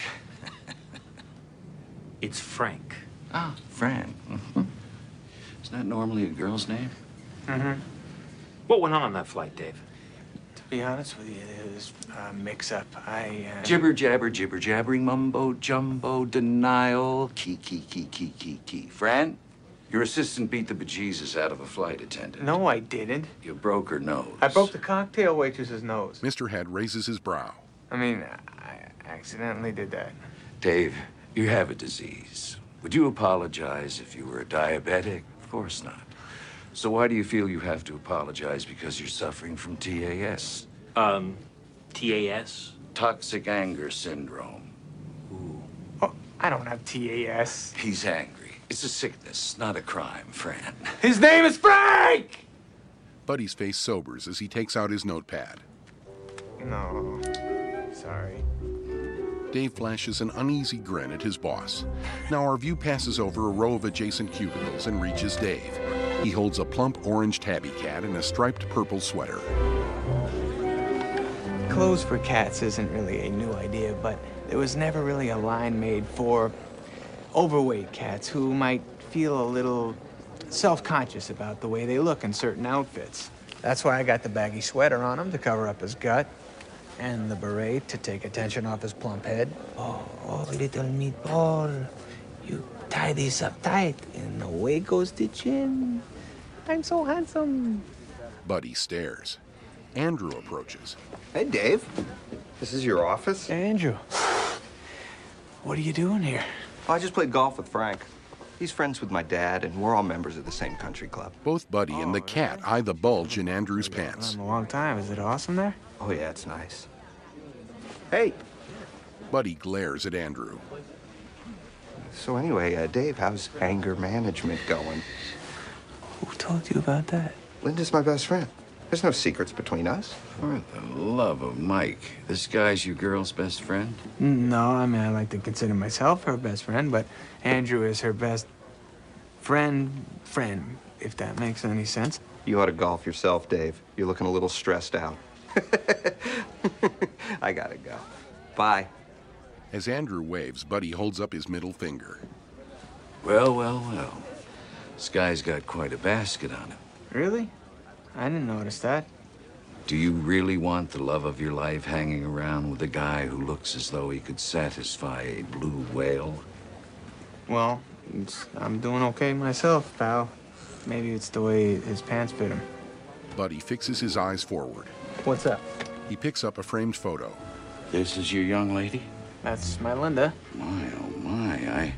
It's Frank. Ah, Frank. Mm-hmm. Isn't that normally a girl's name? Mm-hmm. What went on on that flight, Dave? To be honest with you, it was a mix-up. I, uh... Jibber jabber, jibber jabbering, mumbo jumbo, denial, key, key, key, key, key, key. Fran, your assistant beat the bejesus out of a flight attendant. No, I didn't. You broke her nose. I broke the cocktail waitress's nose. Mister Head raises his brow. I mean, I accidentally did that. Dave, you have a disease. Would you apologize if you were a diabetic? Of course not. So why do you feel you have to apologize because you're suffering from T A S? Um, T A S? Toxic anger syndrome. Ooh. Oh, I don't have T A S. He's angry. It's a sickness, not a crime, Fran. His name is Frank! Buddy's face sobers as he takes out his notepad. No, sorry. Dave flashes an uneasy grin at his boss. Now our view passes over a row of adjacent cubicles and reaches Dave. He holds a plump orange tabby cat in a striped purple sweater. Clothes for cats isn't really a new idea, but there was never really a line made for overweight cats who might feel a little self-conscious about the way they look in certain outfits. That's why I got the baggy sweater on him to cover up his gut, and the beret to take attention off his plump head. Oh, oh, little meatball, you tie this up tight, and away goes the chin. I'm so handsome. Buddy stares. Andrew approaches. Hey, Dave. This is your office? Hey, Andrew. What are you doing here? Oh, I just played golf with Frank. He's friends with my dad, and we're all members of the same country club. Both Buddy and the cat eye the bulge in Andrew's pants. A long time. Is it awesome there? Oh, yeah, it's nice. Hey. Buddy glares at Andrew. So anyway, uh, Dave, how's anger management going? Who told you about that? Linda's my best friend. There's no secrets between us. For the love of Mike, this guy's your girl's best friend? No, I mean, I like to consider myself her best friend, but Andrew is her best friend, friend, if that makes any sense. You ought to golf yourself, Dave. You're looking a little stressed out. I gotta go. Bye. As Andrew waves, Buddy holds up his middle finger. Well, well, well. This guy's got quite a basket on him. Really? I didn't notice that. Do you really want the love of your life hanging around with a guy who looks as though he could satisfy a blue whale? Well, it's, I'm doing okay myself, pal. Maybe it's the way his pants fit him. Buddy fixes his eyes forward. What's up? He picks up a framed photo. This is your young lady? That's my Linda. My, oh my, I...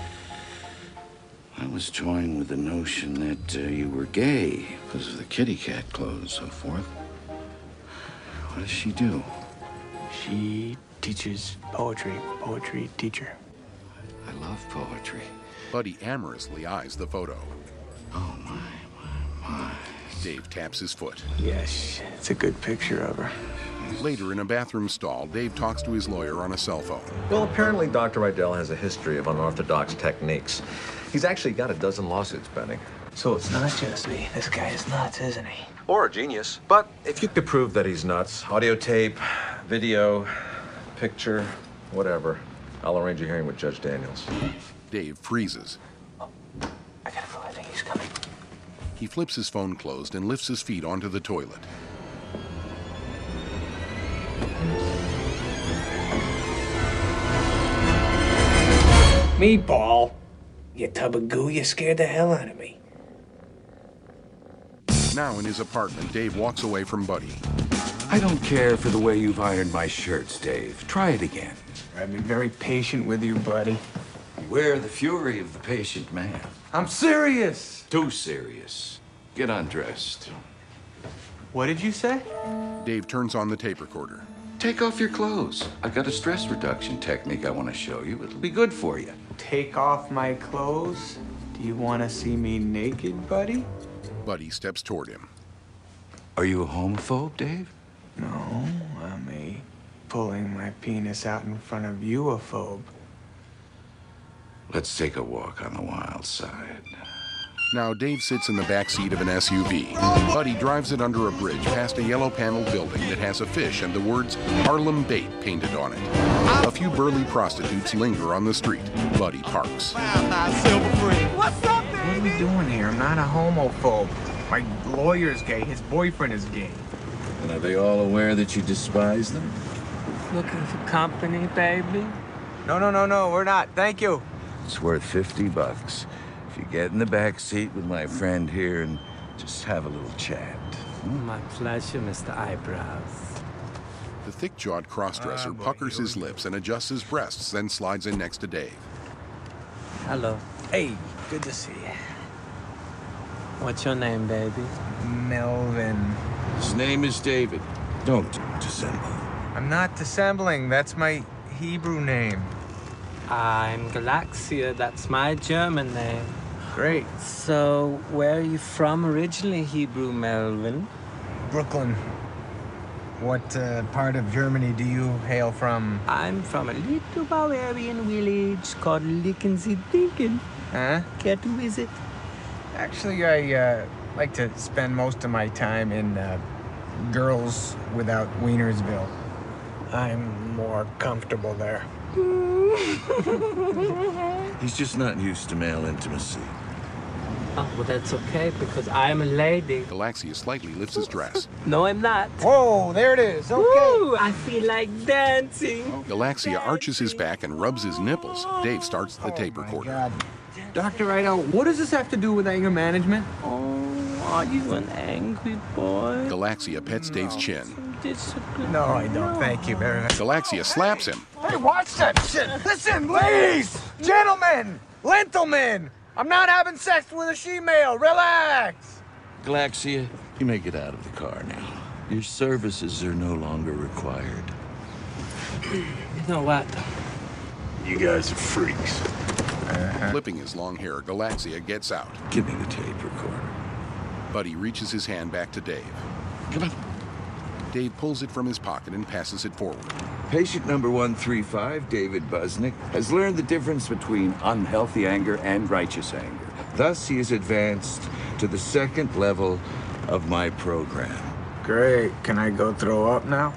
I was toying with the notion that uh, you were gay because of the kitty cat clothes and so forth. What does she do? She teaches poetry. Poetry teacher. I love poetry. Buddy amorously eyes the photo. Oh, my, my, my. Dave taps his foot. Yes, it's a good picture of her. Later, in a bathroom stall, Dave talks to his lawyer on a cell phone. Well, apparently Doctor Rydell has a history of unorthodox techniques. He's actually got a dozen lawsuits pending. So it's not just me. This guy is nuts, isn't he? Or a genius. But if you could prove that he's nuts, audio tape, video, picture, whatever, I'll arrange a hearing with Judge Daniels. Dave freezes. Oh, I gotta go. I think he's coming. He flips his phone closed and lifts his feet onto the toilet. Meatball, you tub of goo, you scared the hell out of me. Now in his apartment, Dave walks away from Buddy. I don't care for the way you've ironed my shirts, Dave. Try it again. I've been very patient with you, buddy. We're the fury of the patient man. I'm serious. Too serious. Get undressed. What did you say? Dave turns on the tape recorder. Take off your clothes. I've got a stress reduction technique I want to show you. It'll be good for you. Take off my clothes? Do you want to see me naked, buddy? Buddy steps toward him. Are you a homophobe, Dave? No, I'm a pulling my penis out in front of you a phobe. Let's take a walk on the wild side. Now Dave sits in the back seat of an S U V. Buddy drives it under a bridge past a yellow paneled building that has a fish and the words Harlem Bait painted on it. A few burly prostitutes linger on the street. Buddy parks. What's up, baby? What are we doing here? I'm not a homophobe. My lawyer's gay. His boyfriend is gay. And are they all aware that you despise them? Looking for company, baby? No, no, no, no. We're not. Thank you. It's worth fifty bucks. If you get in the back seat with my friend here and just have a little chat. My pleasure, Mister Eyebrows. The thick-jawed crossdresser Oh, puckers his lips and adjusts his breasts, then slides in next to Dave. Hello. Hey, good to see you. What's your name, baby? Melvin. His name is David. Don't dissemble. I'm not dissembling. That's my Hebrew name. I'm Galaxia. That's my German name. Great. So, where are you from originally, Hebrew Melvin? Brooklyn. What uh, part of Germany do you hail from? I'm from a little Bavarian village called Lickensee-Dinken. Huh? Care to visit? Actually, I uh, like to spend most of my time in uh, Girls Without Wienersville. I'm more comfortable there. He's just not used to male intimacy. Oh, well, that's okay, because I'm a lady. Galaxia slightly lifts his dress. No, I'm not. Whoa, there it is. Okay. Woo, I feel like dancing. Galaxia arches his back and rubs his nipples. Dave starts the tape recorder. God. Doctor Rydell, what does this have to do with anger management? Oh, are you an angry boy? Galaxia pets Dave's chin. Discipline. No, I don't. Thank you very much. Galaxia slaps him. Hey, watch that shit. Listen, ladies, gentlemen, gentlemen. I'm not having sex with a she-male. Relax. Galaxia, you may get out of the car now. Your services are no longer required. You know what? You guys are freaks. Uh-huh. Flipping his long hair, Galaxia gets out. Give me the tape recorder. Buddy reaches his hand back to Dave. Come on. Dave pulls it from his pocket and passes it forward. Patient number one three five, David Busnick, has learned the difference between unhealthy anger and righteous anger. Thus, he is advanced to the second level of my program. Great. Can I go throw up now?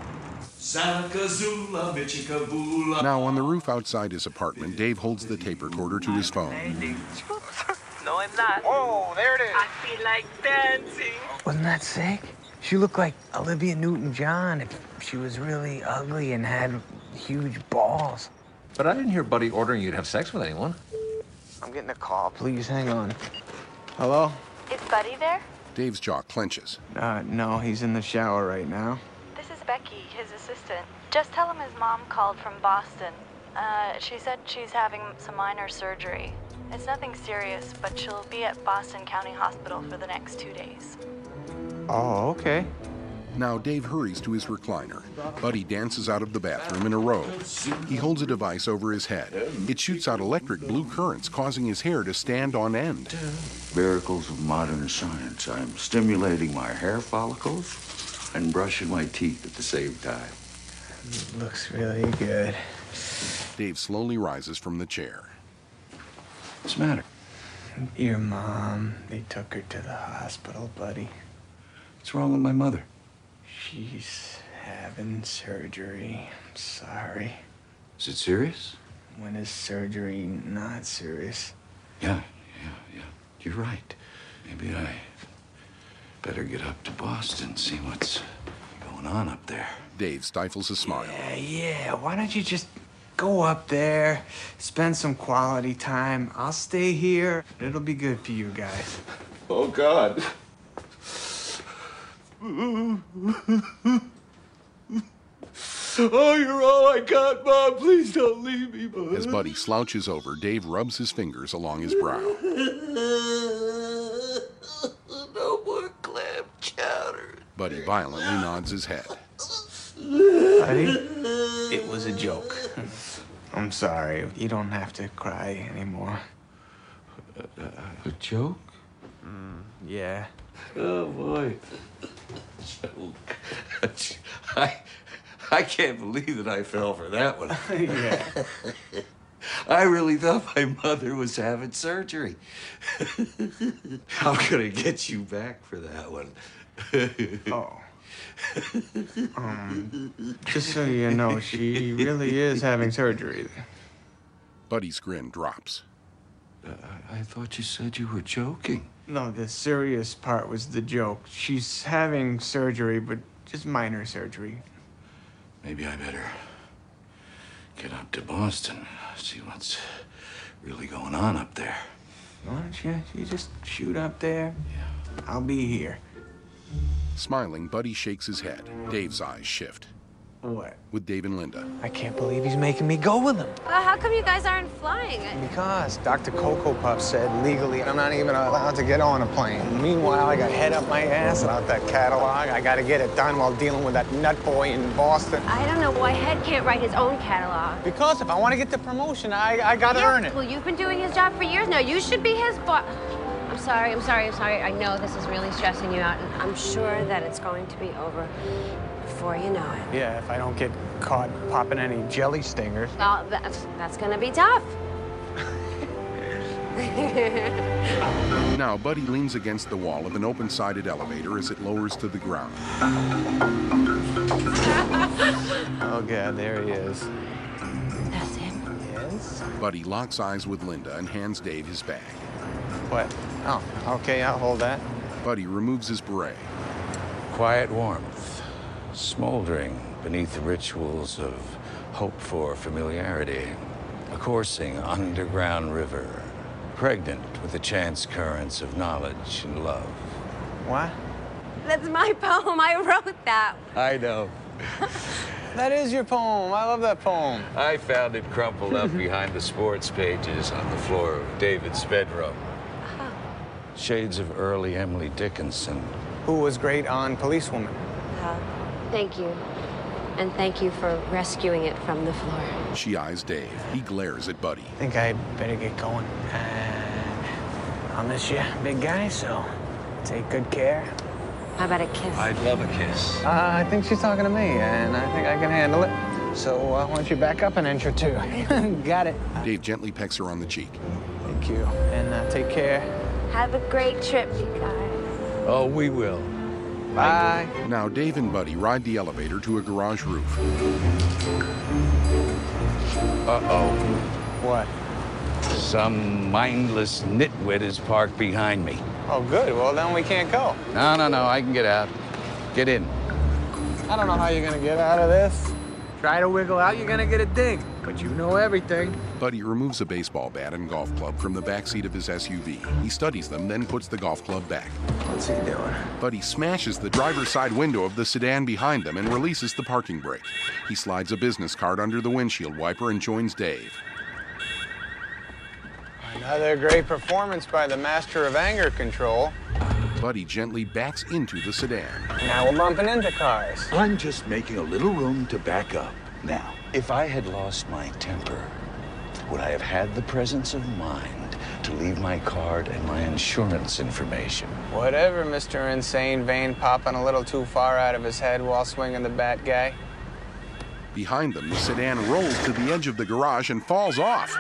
Now, on the roof outside his apartment, Dave holds the tape recorder to his phone. No, I'm not. Whoa, there it is. I feel like dancing. Wasn't that sick? She looked like Olivia Newton-John if she was really ugly and had huge balls. But I didn't hear Buddy ordering you to have sex with anyone. I'm getting a call. Please hang on. Hello? Is Buddy there? Dave's jaw clenches. Uh, no, he's in the shower right now. This is Becky, his assistant. Just tell him his mom called from Boston. Uh, she said she's having some minor surgery. It's nothing serious, but she'll be at Boston County Hospital for the next two days. Oh, okay. Now Dave hurries to his recliner. Buddy dances out of the bathroom in a robe. He holds a device over his head. It shoots out electric blue currents, causing his hair to stand on end. Miracles of modern science. I'm stimulating my hair follicles and brushing my teeth at the same time. It looks really good. Dave slowly rises from the chair. What's the matter? Your mom, they took her to the hospital, buddy. What's wrong with my mother? She's having surgery. I'm sorry. Is it serious? When is surgery not serious? Yeah, yeah, yeah. You're right. Maybe I better get up to Boston, see what's going on up there. Dave stifles a smile. Yeah, yeah. Why don't you just go up there, spend some quality time? I'll stay here. It'll be good for you guys. Oh, God. Oh, you're all I got, Mom. Please don't leave me, Mom. As Buddy slouches over, Dave rubs his fingers along his brow. No more clam chowder. Buddy violently nods his head. Buddy, it was a joke. I'm sorry. You don't have to cry anymore. A joke? Mm, yeah. Oh, boy. Joke. I, I can't believe that I fell for that one. Yeah. I really thought my mother was having surgery. I'm gonna get you back for that one. Oh. Um, just so you know, she really is having surgery. Buddy's grin drops. Uh, I thought you said you were joking. No, the serious part was the joke. She's having surgery, but just minor surgery. Maybe I better get up to Boston, see what's really going on up there. Why don't you, you just shoot up there? Yeah. I'll be here. Smiling, Buddy shakes his head. Dave's eyes shift. What? With Dave and Linda. I can't believe he's making me go with him. Well, how come you guys aren't flying? Because Doctor Cocoa Puff said legally I'm not even allowed to get on a plane. Meanwhile, I got head up my ass about that catalog. I got to get it done while dealing with that nut boy in Boston. I don't know why Head can't write his own catalog. Because if I want to get the promotion, I, I got to yeah, earn it. Well, you've been doing his job for years now. You should be his boss. I'm sorry, I'm sorry, I'm sorry. I know this is really stressing you out, and I'm sure that it's going to be over before you know it. Yeah, if I don't get caught popping any jelly stingers. Well, that's, that's gonna be tough. Now, Buddy leans against the wall of an open-sided elevator as it lowers to the ground. Oh, God, there he is. That's him. Yes? Buddy locks eyes with Linda and hands Dave his bag. What? Oh, okay, I'll hold that. Buddy removes his beret. Quiet warmth, smoldering beneath the rituals of hope for familiarity. A coursing underground river, pregnant with the chance currents of knowledge and love. What? That's my poem. I wrote that. I know. That is your poem. I love that poem. I found it crumpled up behind the sports pages on the floor of David's bedroom. Oh. Shades of early Emily Dickinson. Who was great on Policewoman. Uh, thank you. And thank you for rescuing it from the floor. She eyes Dave. He glares at Buddy. I think I better get going. And I'll miss you, big guy, so take good care. How about a kiss? I'd love a kiss. Uh, I think she's talking to me, and I think I can handle it. So uh, why don't you back up an inch or two? Got it. Dave gently pecks her on the cheek. Thank you. And uh, take care. Have a great trip, you guys. Oh, we will. Bye. Now, Dave and Buddy ride the elevator to a garage roof. Uh-oh. What? Some mindless nitwit is parked behind me. Oh, good. Well, then we can't go. No, no, no, I can get out. Get in. I don't know how you're gonna get out of this. Try to wiggle out, you're gonna get a ding. But you know everything. Buddy removes a baseball bat and golf club from the back seat of his S U V. He studies them, then puts the golf club back. What's he doing? Buddy smashes the driver's side window of the sedan behind them and releases the parking brake. He slides a business card under the windshield wiper and joins Dave. Another great performance by the master of anger control. Buddy gently backs into the sedan. Now we're bumping into cars. I'm just making a little room to back up. Now, if I had lost my temper, would I have had the presence of mind to leave my card and my insurance information? Whatever, Mister Insane Vein popping a little too far out of his head while swinging the bat guy. Behind them, the sedan rolls to the edge of the garage and falls off.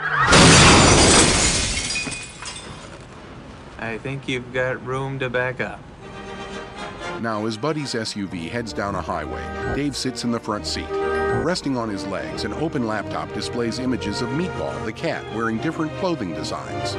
I think you've got room to back up. Now, as Buddy's S U V heads down a highway, Dave sits in the front seat. Resting on his legs, an open laptop displays images of Meatball, the cat, wearing different clothing designs.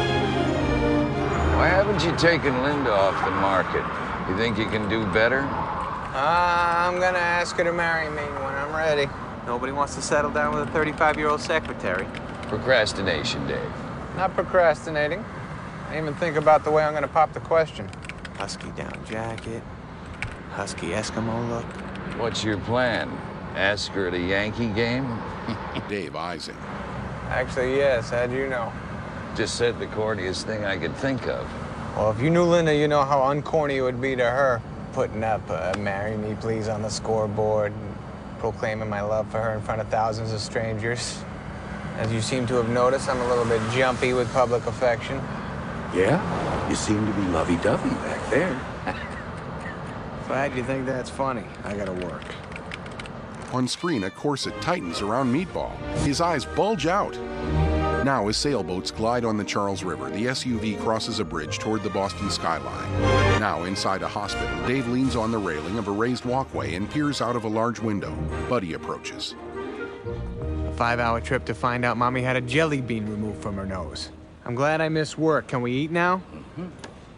Why haven't you taken Linda off the market? You think you can do better? Uh, I'm gonna ask her to marry me when I'm ready. Nobody wants to settle down with a thirty-five-year-old secretary. Procrastination, Dave. Not procrastinating. I didn't even think about the way I'm gonna pop the question. Husky down jacket, husky Eskimo look. What's your plan? Ask her at a Yankee game? Dave eyes him. Actually, yes. How'd you know? Just said the corniest thing I could think of. Well, if you knew Linda, you know how uncorny it would be to her. Putting up uh, "Marry Me, Please" on the scoreboard and proclaiming my love for her in front of thousands of strangers. As you seem to have noticed, I'm a little bit jumpy with public affection. Yeah? You seem to be lovey-dovey back there. Glad you think that's funny. I gotta work. On screen, a corset tightens around Meatball. His eyes bulge out. Now, as sailboats glide on the Charles River, the S U V crosses a bridge toward the Boston skyline. Now, inside a hospital, Dave leans on the railing of a raised walkway and peers out of a large window. Buddy approaches. A five-hour trip to find out Mommy had a jelly bean removed from her nose. I'm glad I missed work. Can we eat now? Mm-hmm.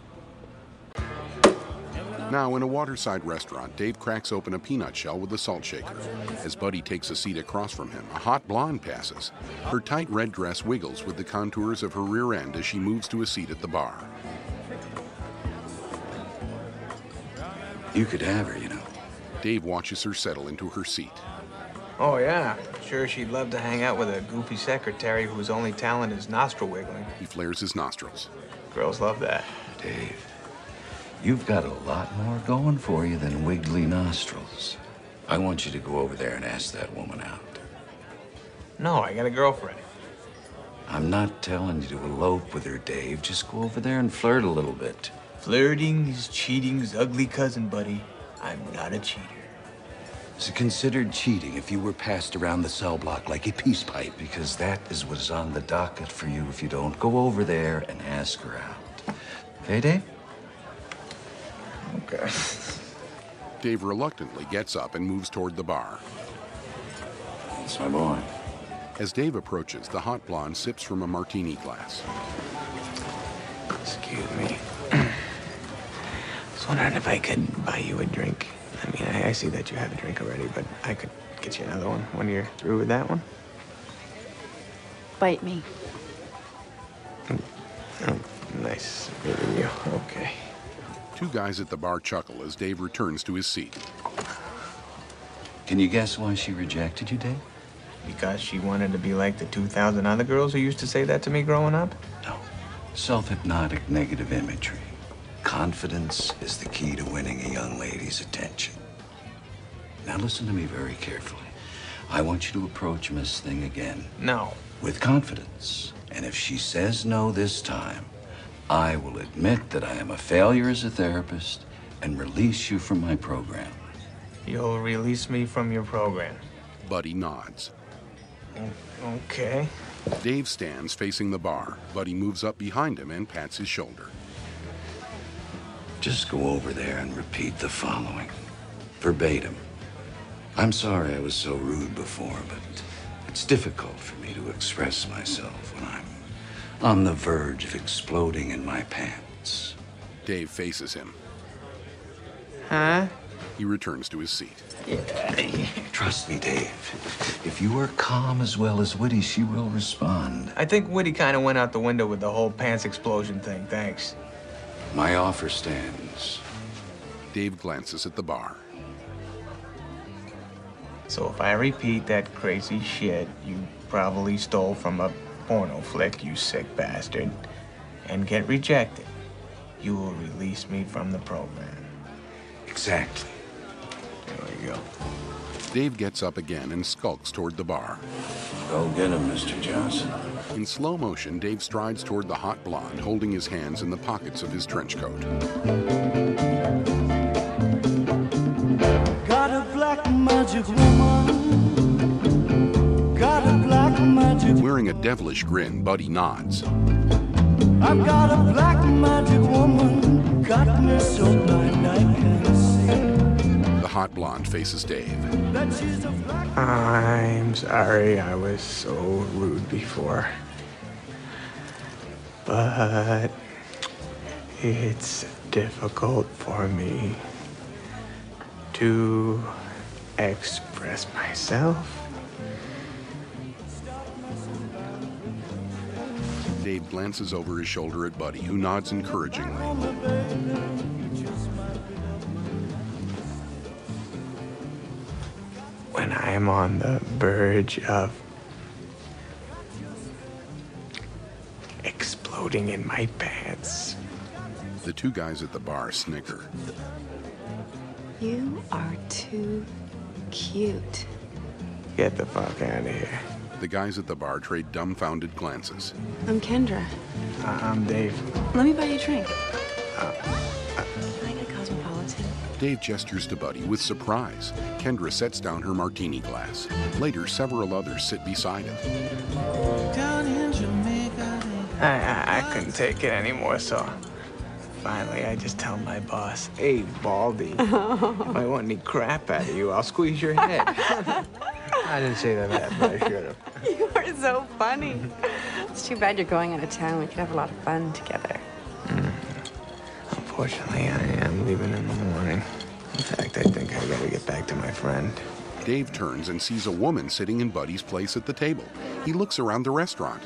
Now, in a waterside restaurant, Dave cracks open a peanut shell with a salt shaker. As Buddy takes a seat across from him, a hot blonde passes. Her tight red dress wiggles with the contours of her rear end as she moves to a seat at the bar. You could have her, you know. Dave watches her settle into her seat. Oh, yeah. Sure, she'd love to hang out with a goofy secretary whose only talent is nostril wiggling. He flares his nostrils. Girls love that. Dave, you've got a lot more going for you than wiggly nostrils. I want you to go over there and ask that woman out. No, I got a girlfriend. I'm not telling you to elope with her, Dave. Just go over there and flirt a little bit. Flirting is cheating's ugly cousin, buddy. I'm not a cheater. Is it considered cheating if you were passed around the cell block like a peace pipe? Because that is what is on the docket for you if you don't go over there and ask her out. Okay, Dave? Okay. Dave reluctantly gets up and moves toward the bar. That's my boy. As Dave approaches, the hot blonde sips from a martini glass. Excuse me. I was wondering if I could buy you a drink. I mean, I, I see that you have a drink already, but I could get you another one when you're through with that one. Bite me. Oh, nice meeting you. Okay. Two guys at the bar chuckle as Dave returns to his seat. Can you guess why she rejected you, Dave? Because she wanted to be like the two thousand other girls who used to say that to me growing up? No. Self-hypnotic negative imagery. Confidence is the key to winning a young lady's attention. Now listen to me very carefully. I want you to approach Miss Thing again. No. With confidence. And if she says no this time, I will admit that I am a failure as a therapist, and release you from my program. You'll release me from your program? Buddy nods. Okay. Dave stands facing the bar. Buddy moves up behind him and pats his shoulder. Just go over there and repeat the following, verbatim. I'm sorry I was so rude before, but it's difficult for me to express myself when I'm on the verge of exploding in my pants. Dave faces him. Huh? He returns to his seat. Yeah. Trust me, Dave. If you are calm as well as witty, she will respond. I think Witty kind of went out the window with the whole pants explosion thing. Thanks. My offer stands. Dave glances at the bar. So if I repeat that crazy shit you probably stole from a porno flick, you sick bastard, and get rejected, you will release me from the program. Exactly. There we go. Dave gets up again and skulks toward the bar. Go get him, Mister Johnson. In slow motion, Dave strides toward the hot blonde, holding his hands in the pockets of his trench coat. Got a black magic woman. Got a black magic. Wearing a devilish grin, Buddy nods. I've got a black magic woman. Got me so blind I can't see. The hot blonde faces Dave. I'm sorry I was so rude before. But it's difficult for me to express myself. Dave glances over his shoulder at Buddy, who nods encouragingly. When I'm on the verge of exploding in my pants. The two guys at the bar snicker. You are too cute. Get the fuck out of here. The guys at the bar trade dumbfounded glances. I'm Kendra. Uh, I'm Dave. Let me buy you a drink. Uh, uh, Can I get a Cosmopolitan? Dave gestures to Buddy with surprise. Kendra sets down her martini glass. Later, several others sit beside him. I, I, I couldn't take it anymore, so finally I just tell my boss, hey, Baldy, if I want any crap out of you, I'll squeeze your head. I didn't say that, but I should have. You are so funny. It's too bad you're going out of town. We could have a lot of fun together. Mm. Unfortunately, I am leaving in the morning. In fact, I think I gotta get back to my friend. Dave turns and sees a woman sitting in Buddy's place at the table. He looks around the restaurant.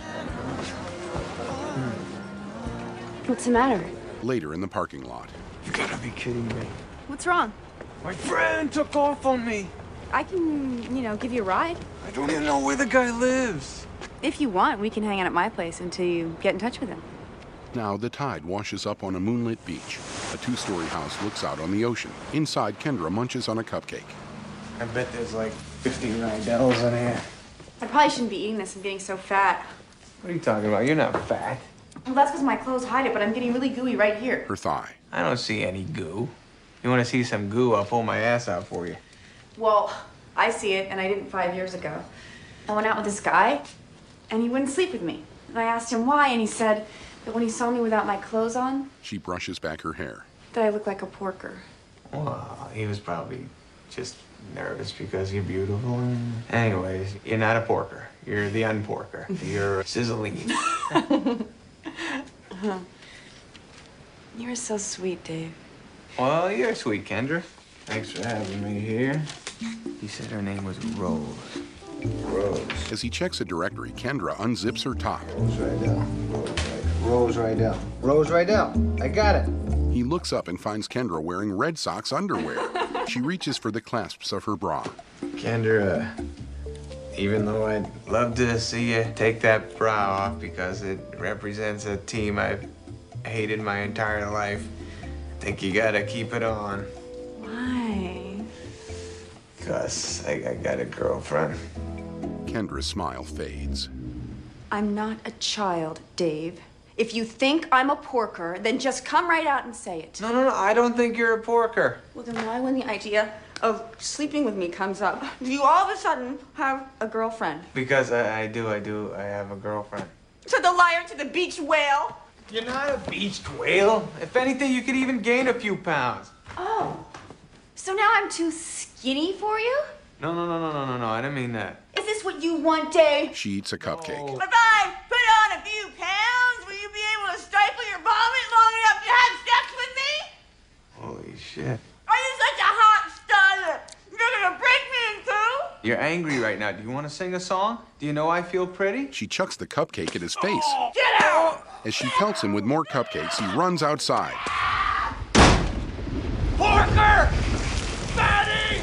What's the matter? Later in the parking lot. You gotta be kidding me. What's wrong? My friend took off on me. I can, you know, give you a ride. I don't even know where the guy lives. If you want, we can hang out at my place until you get in touch with him. Now, the tide washes up on a moonlit beach. A two-story house looks out on the ocean. Inside, Kendra munches on a cupcake. I bet there's like fifty Rydell's in here. I probably shouldn't be eating this. I'm getting so fat. What are you talking about? You're not fat. Well, that's because my clothes hide it, but I'm getting really gooey right here. Her thigh. I don't see any goo. You want to see some goo, I'll pull my ass out for you. Well, I see it, and I didn't five years ago. I went out with this guy, and he wouldn't sleep with me. And I asked him why, and he said that when he saw me without my clothes on, She brushes back her hair. that I look like a porker. Well, he was probably just nervous because you're beautiful. Anyways, you're not a porker. You're the unporker. You're sizzling. Uh-huh. You're so sweet, Dave. Well, you're sweet, Kendra. Thanks for having me here. He said her name was Rose. Rose. As he checks a directory, Kendra unzips her top. Rose Rydell. Rose Rydell. Rose Rydell. I got it. He looks up and finds Kendra wearing Red Sox underwear. She reaches for the clasps of her bra. Kendra, even though I'd love to see you take that bra off because it represents a team I've hated my entire life, I think you gotta keep it on. Why? Because I, I got a girlfriend. Kendra's smile fades. I'm not a child, Dave. If you think I'm a porker, then just come right out and say it. No, no, no, I don't think you're a porker. Well, then why, when the idea of sleeping with me comes up, do you all of a sudden have a girlfriend? Because I, I do, I do, I have a girlfriend. To the liar, to the beached whale? You're not a beached whale. If anything, you could even gain a few pounds. Oh, so now I'm too skinny for you? No, no, no, no, no, no, no, I didn't mean that. Is this what you want, Dave? She eats a cupcake. If I put on a few pounds, will you be able to stifle your vomit long enough to have sex with me? Holy shit. Are you such a hot stud? You're gonna break me in two? You're angry right now. Do you want to sing a song? Do you know I feel pretty? She chucks the cupcake at his face. Get out! As she pelts him with more cupcakes, he runs outside. Porker! Fatty!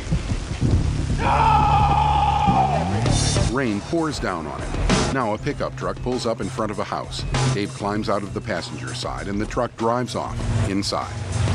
No! Rain pours down on him. Now a pickup truck pulls up in front of a house. Dave climbs out of the passenger side and the truck drives off, inside.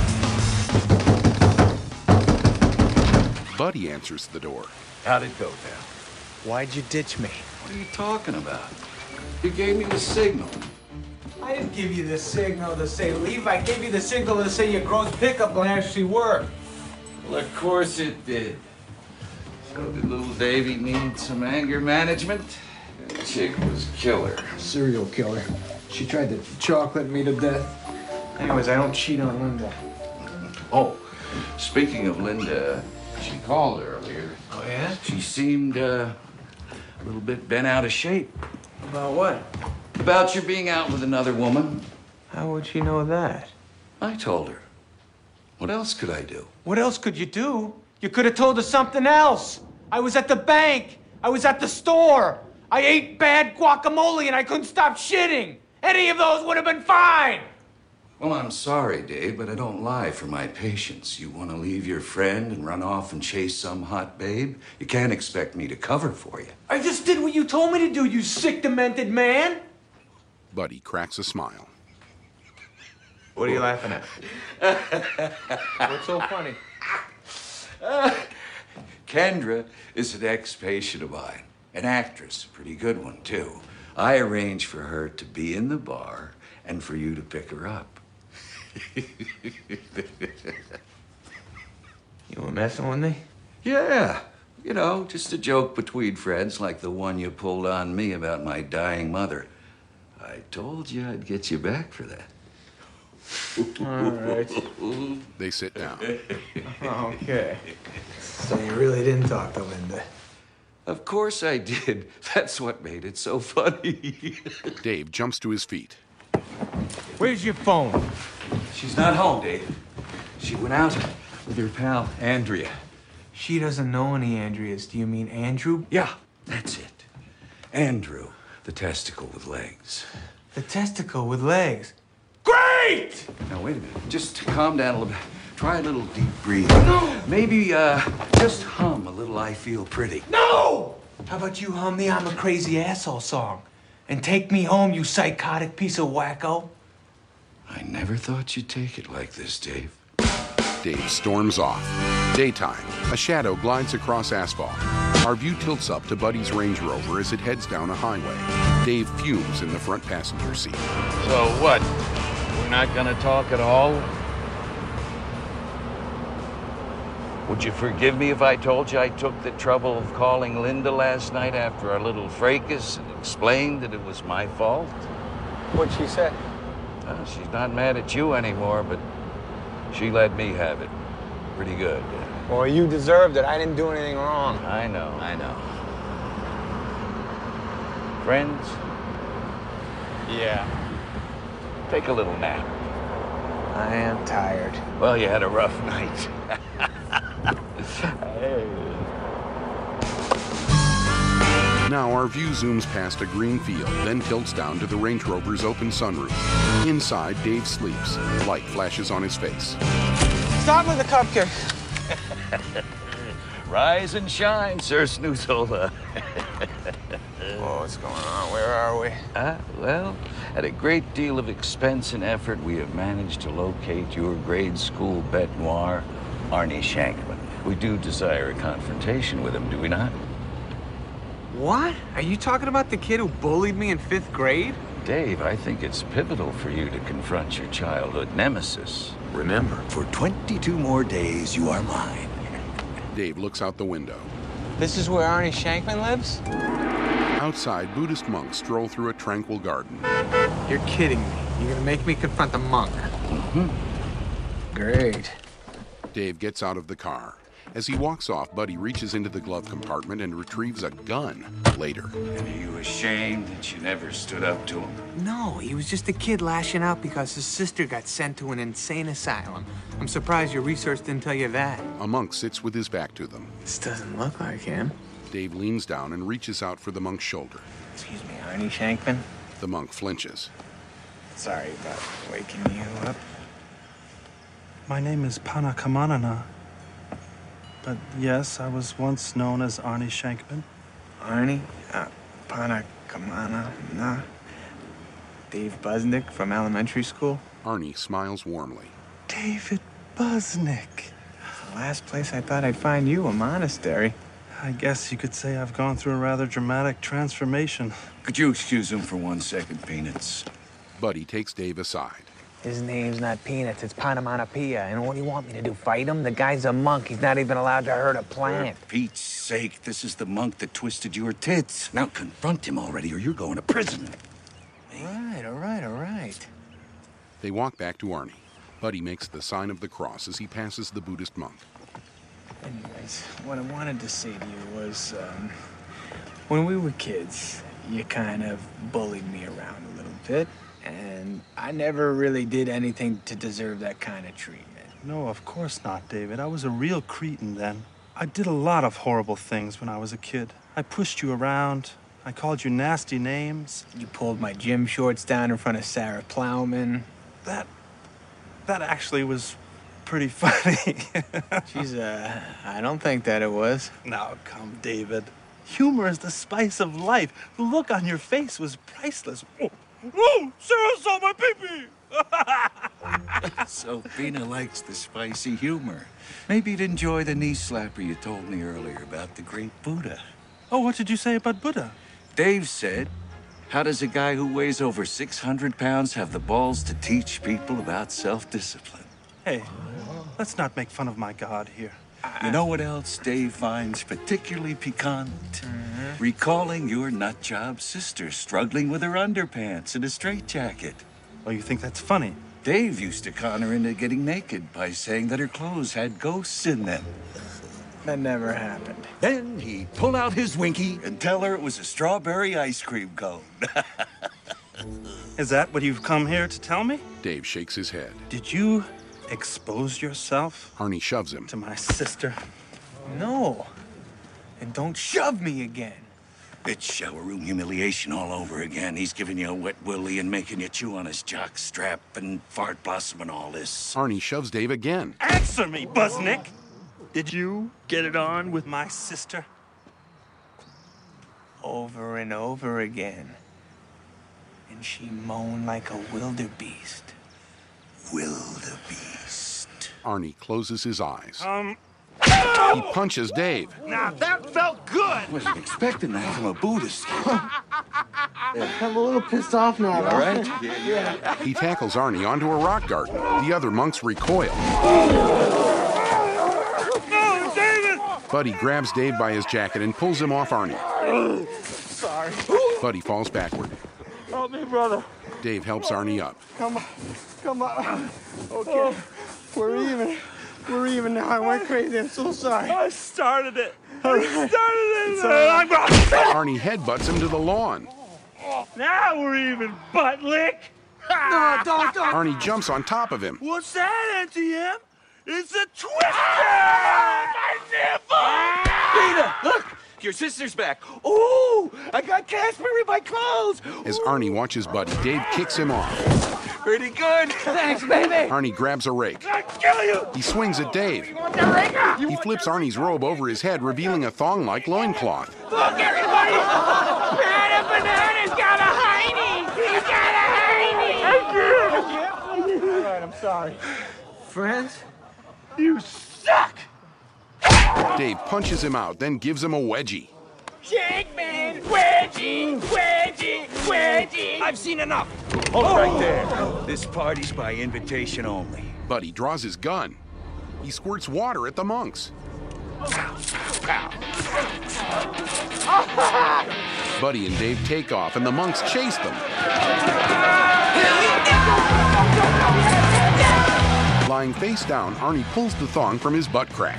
Buddy answers the door. How'd it go, Dad? Why'd you ditch me? What are you talking about? You gave me the signal. I didn't give you the signal to say leave. I gave you the signal to say your gross pickup will actually work. Well, of course it did. So did little Davy need some anger management? That chick was killer. Serial killer. She tried to chocolate me to death. Anyways, I don't cheat on Linda. Oh, speaking of Linda, she called earlier. Oh, yeah? She seemed uh, a little bit bent out of shape. About what? About you being out with another woman. How would she know that? I told her. What else could I do? What else could you do? You could have told her something else. I was at the bank. I was at the store. I ate bad guacamole and I couldn't stop shitting. Any of those would have been fine. Well, I'm sorry, Dave, but I don't lie for my patients. You want to leave your friend and run off and chase some hot babe? You can't expect me to cover for you. I just did what you told me to do, you sick, demented man. Buddy cracks a smile. What are you laughing at? What's so funny? Uh, Kendra is an ex-patient of mine, an actress, a pretty good one, too. I arranged for her to be in the bar and for you to pick her up. You were messing with me? Yeah. You know, just a joke between friends like the one you pulled on me about my dying mother. I told you I'd get you back for that. All right. They sit down. Okay. So you really didn't talk to Linda? Of course I did. That's what made it so funny. Dave jumps to his feet. Where's your phone? She's not home, Dave. She went out with her pal, Andrea. She doesn't know any Andreas. Do you mean Andrew? Yeah, that's it. Andrew, the testicle with legs. The testicle with legs? Great! Now, wait a minute. Just calm down a little bit. Try a little deep breathing. No! Maybe, uh, just hum a little I Feel Pretty. No! How about you hum the I'm a Crazy Asshole song? And take me home, you psychotic piece of wacko. I never thought you'd take it like this, Dave. Dave storms off. Daytime. A shadow glides across asphalt. Our view tilts up to Buddy's Range Rover as it heads down a highway. Dave fumes in the front passenger seat. So what? We're not gonna talk at all? Would you forgive me if I told you I took the trouble of calling Linda last night after our little fracas and explained that it was my fault? What'd she say? Uh, she's not mad at you anymore, but she let me have it. Pretty good. Well, you deserved it. I didn't do anything wrong. I know, I know. Friends? Yeah. Take a little nap. I am tired. Well, you had a rough night. Hey. Now our view zooms past a green field, then tilts down to the Range Rover's open sunroof. Inside, Dave sleeps. Light flashes on his face. Stop with the cupcake. Rise and shine, Sir Snoozola. Whoa, what's going on? Where are we? Uh, well, at a great deal of expense and effort, we have managed to locate your grade school bête noire, Arnie Shankman. We do desire a confrontation with him, do we not? What? Are you talking about the kid who bullied me in fifth grade? Dave, I think it's pivotal for you to confront your childhood nemesis. Remember, for twenty-two more days, you are mine. Dave looks out the window. This is where Arnie Shankman lives? Outside, Buddhist monks stroll through a tranquil garden. You're kidding me. You're gonna make me confront the monk. Mm-hmm. Great. Dave gets out of the car. As he walks off, Buddy reaches into the glove compartment and retrieves a gun later. And are you ashamed that you never stood up to him? No, he was just a kid lashing out because his sister got sent to an insane asylum. I'm surprised your research didn't tell you that. A monk sits with his back to them. This doesn't look like him. Dave leans down and reaches out for the monk's shoulder. Excuse me, Arnie Shankman? The monk flinches. Sorry about waking you up. My name is Panakamanana. But yes, I was once known as Arnie Shankman. Arnie? Uh, Panakamanana. Dave Busnick from elementary school? Arnie smiles warmly. David Busnick. The last place I thought I'd find you, a monastery. I guess you could say I've gone through a rather dramatic transformation. Could you excuse him for one second, Peanuts? Buddy takes Dave aside. His name's not Peanuts, it's Panamanapia. And what do you want me to do, fight him? The guy's a monk. He's not even allowed to hurt a plant. For Pete's sake, this is the monk that twisted your tits. Now confront him already or you're going to prison. All right, all right, all right. They walk back to Arnie. Buddy makes the sign of the cross as he passes the Buddhist monk. Anyways, what I wanted to say to you was, um, when we were kids, you kind of bullied me around a little bit. And I never really did anything to deserve that kind of treatment. No, of course not, David. I was a real cretin then. I did a lot of horrible things when I was a kid. I pushed you around. I called you nasty names. You pulled my gym shorts down in front of Sarah Plowman. That... that actually was pretty funny. She's, uh, I don't think that it was. Now, come, David. Humor is the spice of life. The look on your face was priceless. Oh. Whoa! Sarah saw my pee-pee! Sophina likes the spicy humor. Maybe you'd enjoy the knee slapper you told me earlier about the great Buddha. Oh, what did you say about Buddha? Dave said, how does a guy who weighs over six hundred pounds have the balls to teach people about self-discipline? Hey, let's not make fun of my God here. You know what else Dave finds particularly piquant? Mm-hmm. Recalling your nutjob sister struggling with her underpants in a straitjacket. Oh, you think that's funny? Dave used to con her into getting naked by saying that her clothes had ghosts in them. That never happened. Then he'd pull out his winky and tell her it was a strawberry ice cream cone. Is that what you've come here to tell me? Dave shakes his head. Did you expose yourself? Arnie shoves him. To my sister. No. And don't shove me again. It's shower room humiliation all over again. He's giving you a wet willy and making you chew on his jock strap and fart blossom and all this. Arnie shoves Dave again. Answer me, Busnick! Did you get it on with my sister? Over and over again. And she moaned like a wildebeest. Wildebeest. Arnie closes his eyes. Um... He punches Dave. Now that felt good! Wasn't expecting that from a Buddhist. I'm a little pissed off now. You all right? Yeah, yeah. He tackles Arnie onto a rock garden. The other monks recoil. No, David! Buddy grabs Dave by his jacket and pulls him off Arnie. Sorry. Buddy falls backward. Help me, brother. Dave helps Arnie up. Come on. Come on. Okay. Oh, we're even. We're even now. I went crazy. I'm so sorry. I started it. I started it. Arnie headbutts him to the lawn. Now we're even, butt lick. No, don't, don't. Arnie jumps on top of him. What's that, Auntie M? It's a twister! My nipple! Rita, look! Your sister's back. Ooh! I got Casper in my clothes! As Arnie watches Buddy, Dave kicks him off. Pretty good. Thanks, baby. Arnie grabs a rake. I'll kill you! He swings at Dave. You want the rake? He flips Arnie's robe over his head, revealing a thong-like loincloth. Look, everybody! Banana Banana's got a hiney! He's got a hiney! I did! All right, I'm sorry. Friends? You suck! Dave punches him out, then gives him a wedgie. Shake, man! Wedgie! Wedgie! Wedgie! I've seen enough! Hold it right there. This party's by invitation only. Buddy draws his gun. He squirts water at the monks. Buddy and Dave take off, and the monks chase them. Lying face down, Arnie pulls the thong from his butt crack.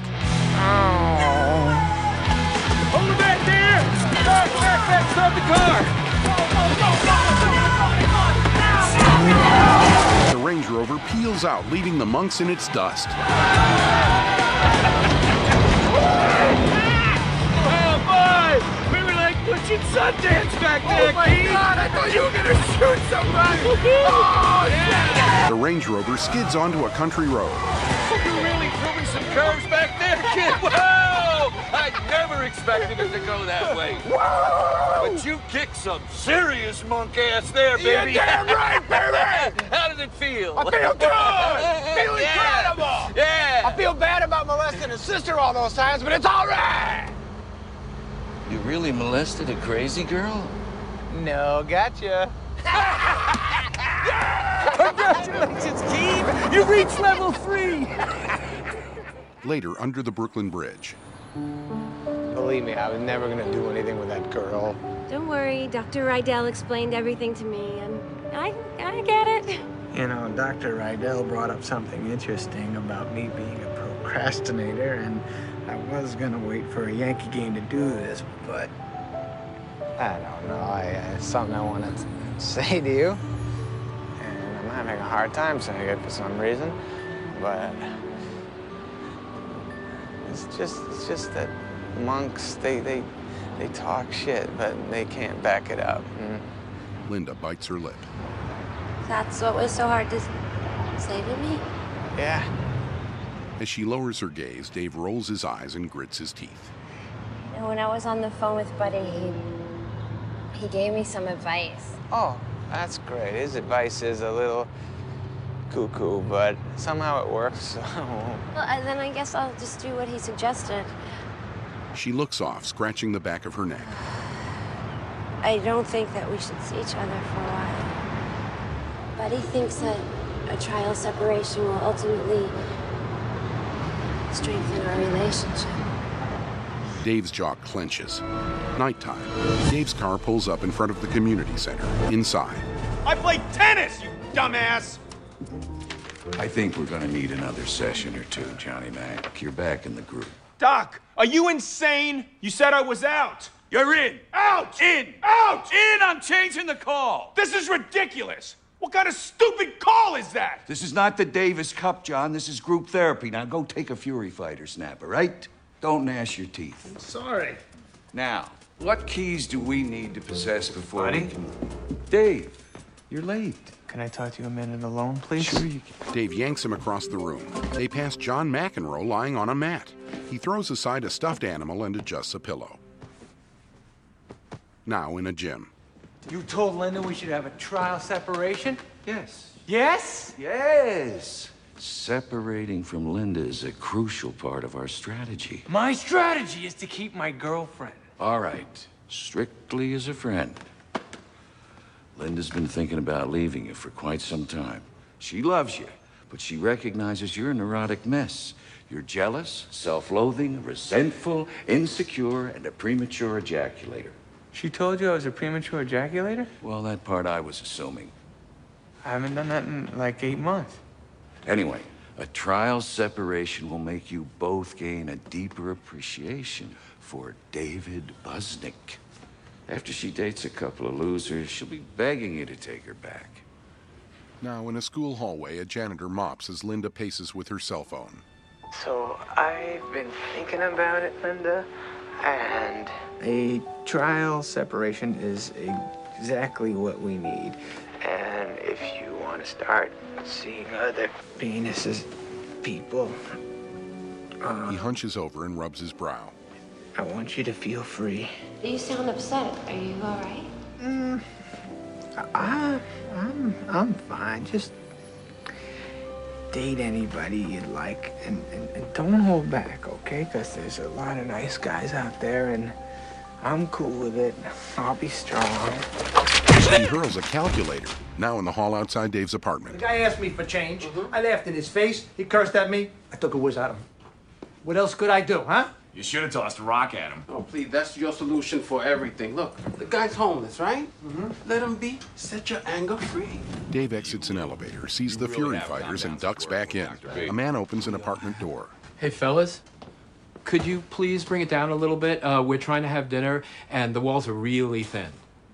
Hold it back there! Back, back, back! Stop the car! The Range Rover peels out, leaving the monks in its dust. Oh, boy! We were like pushing Sundance back there, Oh, my Keith. God! I thought you were gonna shoot somebody! Oh, yeah! The Range Rover skids onto a country road. You really threw me some curves back there, kid? Whoa! I never expected it to go that way. Whoa! But you kicked some serious monk ass there, baby. You're damn right, baby! How did it feel? I feel good! Feel Yeah. incredible! Yeah! I feel bad about molesting his sister all those times, but it's all right! You really molested a crazy girl? No, gotcha. Congratulations, Keith! You reached level three! Later, under the Brooklyn Bridge. Believe me, I was never gonna do anything with that girl. Don't worry, Doctor Rydell explained everything to me, and I, I get it. You know, Doctor Rydell brought up something interesting about me being a procrastinator, and I was gonna wait for a Yankee game to do this, but I don't know. I, uh, it's something I want to say to you, and I'm having a hard time saying it for some reason. But it's just, it's just that monks, they, they, they talk shit, but they can't back it up. Mm. Linda bites her lip. That's what was so hard to say to me? Yeah. As she lowers her gaze, Dave rolls his eyes and grits his teeth. You know, when I was on the phone with Buddy, he, he gave me some advice. Oh, that's great. His advice is a little cuckoo, but somehow it works, so... Well, and then I guess I'll just do what he suggested. She looks off, scratching the back of her neck. I don't think that we should see each other for a while. Buddy thinks that a trial separation will ultimately strengthen our relationship. Dave's jaw clenches. Nighttime. Dave's car pulls up in front of the community center. Inside. I played tennis, you dumbass! I think we're gonna need another session or two, Johnny Mac. You're back in the group. Doc, are you insane? You said I was out. You're in. Out! In! Out! In! I'm changing the call. This is ridiculous. What kind of stupid call is that? This is not the Davis Cup, John. This is group therapy. Now go take a Fury Fighter snap, all right? Don't gnash your teeth. I'm sorry. Now, what keys do we need to possess before Buddy? we can... Dave, you're late. can I talk to you a minute alone, please? Sure you can. Dave yanks him across the room. They pass John McEnroe lying on a mat. He throws aside a stuffed animal and adjusts a pillow. Now in a gym. You told Linda we should have a trial separation? Yes. Yes? Yes. Separating from Linda is a crucial part of our strategy. My strategy is to keep my girlfriend. All right. Strictly as a friend. Linda's been thinking about leaving you for quite some time. She loves you, but she recognizes you're a neurotic mess. You're jealous, self-loathing, resentful, insecure, and a premature ejaculator. She told you I was a premature ejaculator? Well, that part I was assuming. I haven't done that in like eight months. Anyway, a trial separation will make you both gain a deeper appreciation for David Busnick. After she dates a couple of losers, she'll be begging you to take her back. Now in a school hallway, a janitor mops as Linda paces with her cell phone. So I've been thinking about it, Linda, and a trial separation is exactly what we need. And if you want to start seeing other penises, people, uh, He hunches over and rubs his brow. I want you to feel free. You sound upset. Are you all right? Mm, I, I'm, I'm fine. Just date anybody you'd like, and, and, and don't hold back, okay? Because there's a lot of nice guys out there, and I'm cool with it. I'll be strong. He hurls a calculator, now in the hall outside Dave's The apartment. guy asked me for change. I laughed in his face. He cursed at me. I took a whiz at him. What else could I do, huh? You should have tossed a rock at him. Oh, please, that's your solution for everything. Look, the guy's homeless, right? Mm-hmm. Let him be. Set your anger free. Dave exits an elevator, sees the Fury fighters, and ducks back in. A man opens an apartment door. Hey, fellas, could you please bring it down a little bit? Uh, we're trying to have dinner, and the walls are really thin.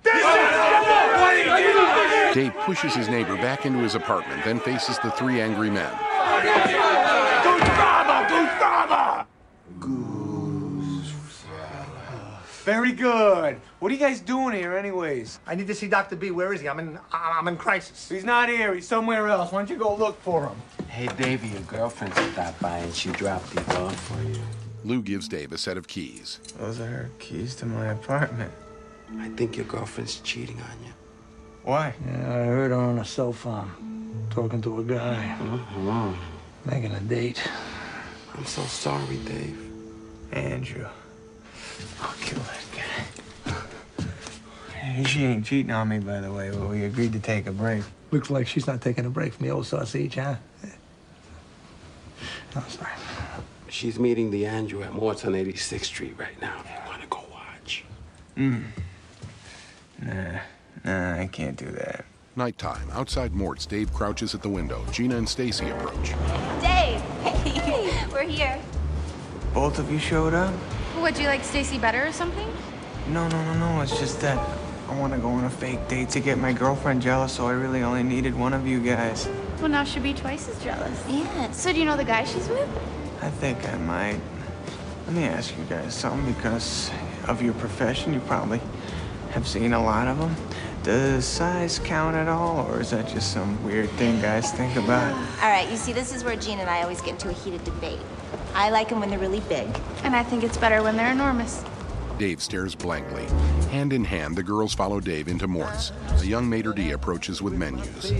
Dave pushes his neighbor back into his apartment, then faces the three angry men. Very good. What are you guys doing here, anyways? I need to see Doctor B. Where is he? I'm in, I'm in crisis. He's not here. He's somewhere else. Why don't you go look for him? Hey, Davey, your girlfriend stopped by and she dropped these off for you. Lou gives Dave a set of keys. Those are her keys to my apartment. I think your girlfriend's cheating on you. Why? Yeah, I heard her on a cell phone, talking to a guy, Mm-hmm. making a date. I'm so sorry, Dave. Andrew. I'll kill that guy. Hey, she ain't cheating on me, by the way, but we agreed to take a break. Looks like she's not taking a break from the old sausage, huh? I'm sorry. She's meeting the Andrew at Mort's on eighty-sixth Street right now. If you want to go watch. Mm. Nah, nah, I can't do that. Nighttime, outside Mort's, Dave crouches at the window. Gina and Stacy approach. Dave! Hey, we're here. Both of you showed up? Would you like Stacy better or something? No, no, no, no. It's just that I want to go on a fake date to get my girlfriend jealous, so I really only needed one of you guys. Well, now she'll be twice as jealous. Yeah. So do you know the guy she's with? I think I might. Let me ask you guys something, because of your profession, you probably have seen a lot of them. Does size count at all, or is that just some weird thing guys think about? All right, you see, this is where Gene and I always get into a heated debate. I like them when they're really big. And I think it's better when they're enormous. Dave stares blankly. Hand in hand, the girls follow Dave into Mort's. A young maitre d' approaches with menus.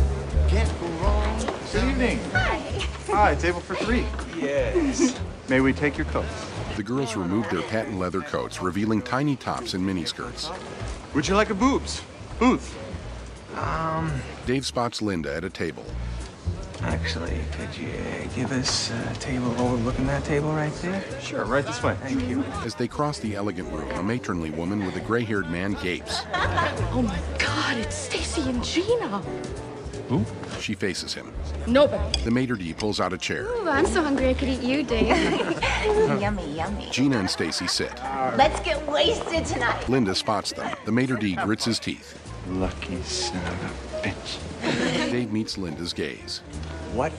Good evening. Hi. Hi, table for three. Yes. May we take your coats? The girls remove their patent leather coats, revealing tiny tops and miniskirts. Would you like a boobs? Booth. Um, Dave spots Linda at a table. actually, could you give us a table overlooking that table right there? Sure, right this way. Thank you. As they cross the elegant room, a matronly woman with a gray-haired man gapes. Oh my God, it's Stacy and Gina. Who? She faces him. Nobody. The maitre d' pulls out a chair. Ooh, I'm so hungry I could eat you, Dave. Yummy, yummy. Gina and Stacy sit. Let's get wasted tonight. Linda spots them. The maitre d' grits his teeth. Lucky son of a bitch. Dave meets Linda's gaze. What?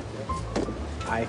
I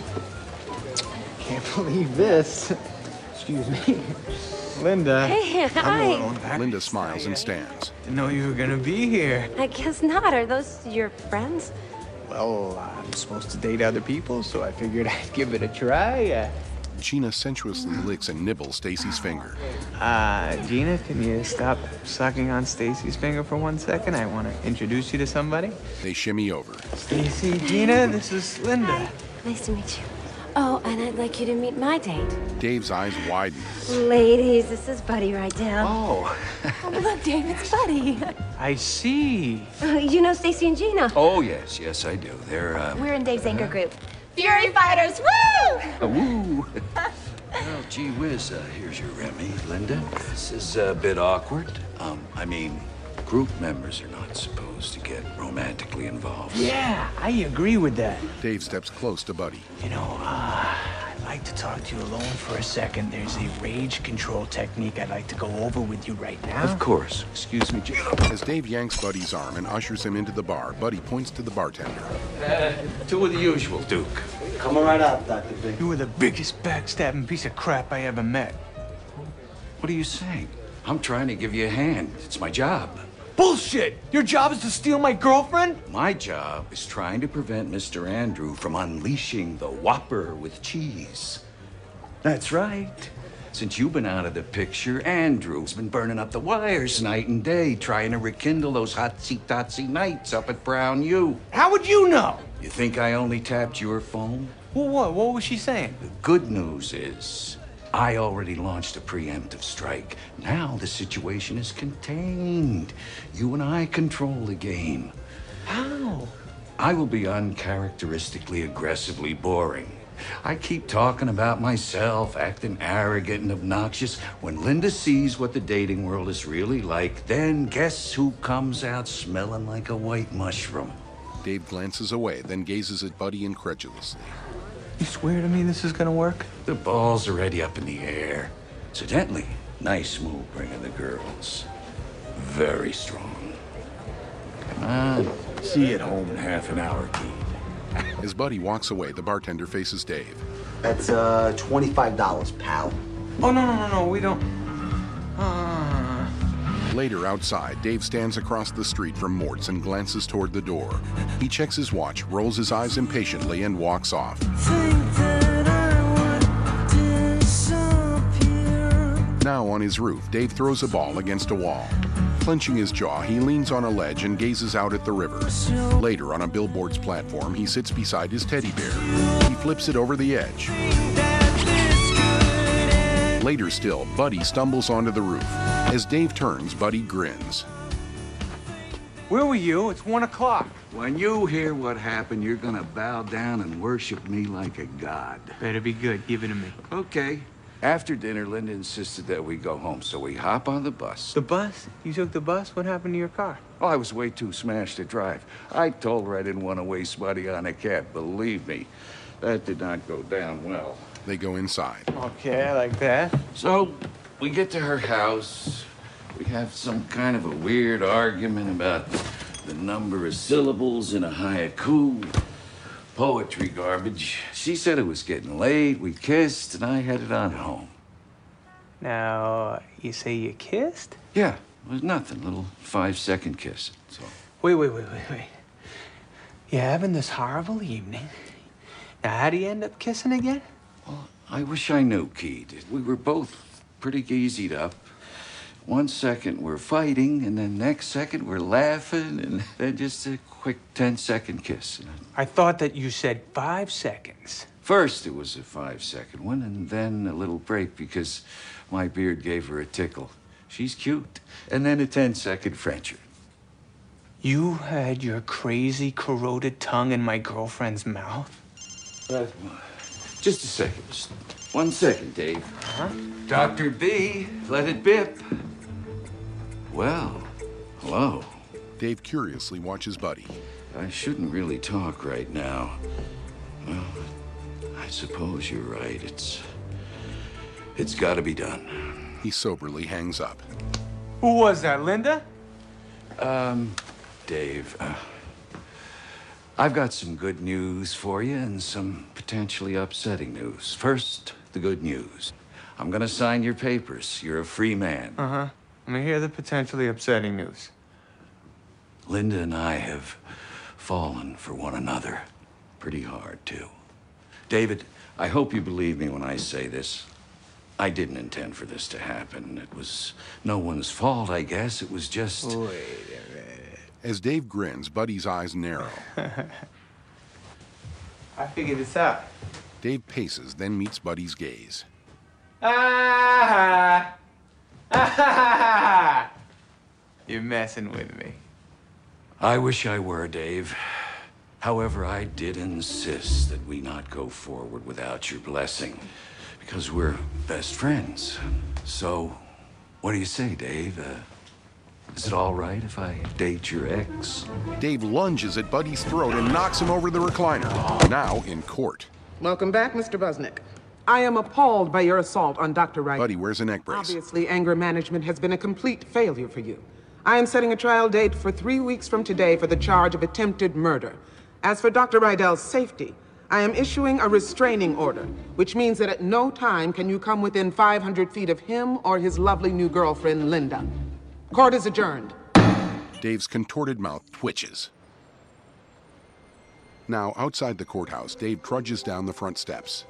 can't believe this. Excuse me. Linda. Hey, I'm hi. a little embarrassed. Linda smiles and stands. Didn't know you were gonna be here. I guess not. Are those your friends? Well, I'm supposed to date other people, so I figured I'd give it a try. Uh, Gina sensuously licks and nibbles Stacy's finger. Uh, Gina, can you stop sucking on Stacy's finger for one second? I want to introduce you to somebody. They shimmy over. Stacy, Gina, this is Linda. Hi. Nice to meet you. Oh, and I'd like you to meet my date. Dave's eyes widen. Ladies, this is Buddy Rydell. Oh. Oh, look, Dave, it's Buddy. I see. Uh, you know Stacy and Gina? Oh, yes, yes, I do. They're, uh... We're in Dave's anchor group. Fury Fighters, woo! Uh, woo! Well, gee whiz, uh, here's your Remy, Linda. This is a bit awkward. Um, I mean, group members are not supposed to get romantically involved. Yeah, I agree with that. Dave steps close to Buddy. You know, uh, I'd like to talk to you alone for a second. There's a rage control technique I'd like to go over with you right now. Of course. Excuse me, Gina. As Dave yanks Buddy's arm and ushers him into the bar, Buddy points to the bartender. Uh, two of the usual, Duke. Coming right up, Doctor B. You were the biggest backstabbing piece of crap I ever met. What are you saying? I'm trying to give you a hand. It's my job. Bullshit! Your job is to steal my girlfriend? My job is trying to prevent Mister Andrew from unleashing the Whopper with cheese. That's right. Since you've been out of the picture, Andrew's been burning up the wires night and day, trying to rekindle those hotsy-totsy nights up at Brown U. How would you know? You think I only tapped your phone? Well, what? What was she saying? The good news is, I already launched a preemptive strike. Now the situation is contained. You and I control the game. How? I will be uncharacteristically aggressively boring. I keep talking about myself, acting arrogant and obnoxious. When Linda sees what the dating world is really like, then guess who comes out smelling like a white mushroom? Dave glances away, then gazes at Buddy incredulously. You swear to me this is gonna work? The ball's already up in the air. Incidentally, nice move bringing the girls. Very strong. Come on, see you at home in half an hour, Keith. As Buddy walks away, the bartender faces Dave. That's, uh, twenty-five dollars, pal. Oh, no, no, no, no, we don't... Uh... Later, outside, Dave stands across the street from Mort's and glances toward the door. He checks his watch, rolls his eyes impatiently, and walks off. Now on his roof, Dave throws a ball against a wall. Clenching his jaw, he leans on a ledge and gazes out at the river. Later, on a billboard's platform, he sits beside his teddy bear. He flips it over the edge. Later still, Buddy stumbles onto the roof. As Dave turns, Buddy grins. Where were you? It's one o'clock. When you hear what happened, you're gonna bow down and worship me like a god. Better be good. Give it to me. Okay. After dinner, Linda insisted that we go home, so we hop on the bus. The bus? You took the bus? What happened to your car? Well, I was way too smashed to drive. I told her I didn't want to waste money on a cab. Believe me, that did not go down well. They go inside. Okay, I like that. So, we get to her house. We have some kind of a weird argument about the number of syllables in a haiku. Poetry garbage. She said it was getting late, we kissed, and I headed on home. Now, you say you kissed? Yeah, it was nothing. Little five-second kiss, so. Wait, wait, wait, wait, wait. You're having this horrible evening. Now, how do you end up kissing again? Well, I wish I knew, Keith. We were both pretty geezied up. One second we're fighting, and then next second we're laughing, and then just a quick ten-second kiss. I thought that you said five seconds. First it was a five-second one, and then a little break because my beard gave her a tickle. She's cute. And then a ten-second Frencher. You had your crazy, corroded tongue in my girlfriend's mouth? Uh, just a second. Just one second, Dave. Huh? Doctor B, let it bip. Well, hello. Dave curiously watches Buddy. I shouldn't really talk right now. Well, I suppose you're right. It's... It's gotta be done. He soberly hangs up. Who was that, Linda? Um, Dave, uh, I've got some good news for you and some potentially upsetting news. First, the good news. I'm gonna sign your papers. You're a free man. Uh-huh. Let me hear the potentially upsetting news. Linda and I have fallen for one another. Pretty hard, too. David, I hope you believe me when I say this. I didn't intend for this to happen. It was no one's fault, I guess. It was just... Wait a minute. As Dave grins, Buddy's eyes narrow. I figured this out. Dave paces, then meets Buddy's gaze. Ah! Ah! You're messing with me. I wish I were, Dave. However, I did insist that we not go forward without your blessing, because we're best friends. So, what do you say, Dave? Uh, is it all right if I date your ex? Dave lunges at Buddy's throat and knocks him over the recliner. Now in court. Welcome back, Mister Busnick. I am appalled by your assault on Doctor Rydell. Buddy wears a neck brace. Obviously, anger management has been a complete failure for you. I am setting a trial date for three weeks from today for the charge of attempted murder. As for Doctor Rydell's safety, I am issuing a restraining order, which means that at no time can you come within five hundred feet of him or his lovely new girlfriend, Linda. Court is adjourned. Dave's contorted mouth twitches. Now, outside the courthouse, Dave trudges down the front steps.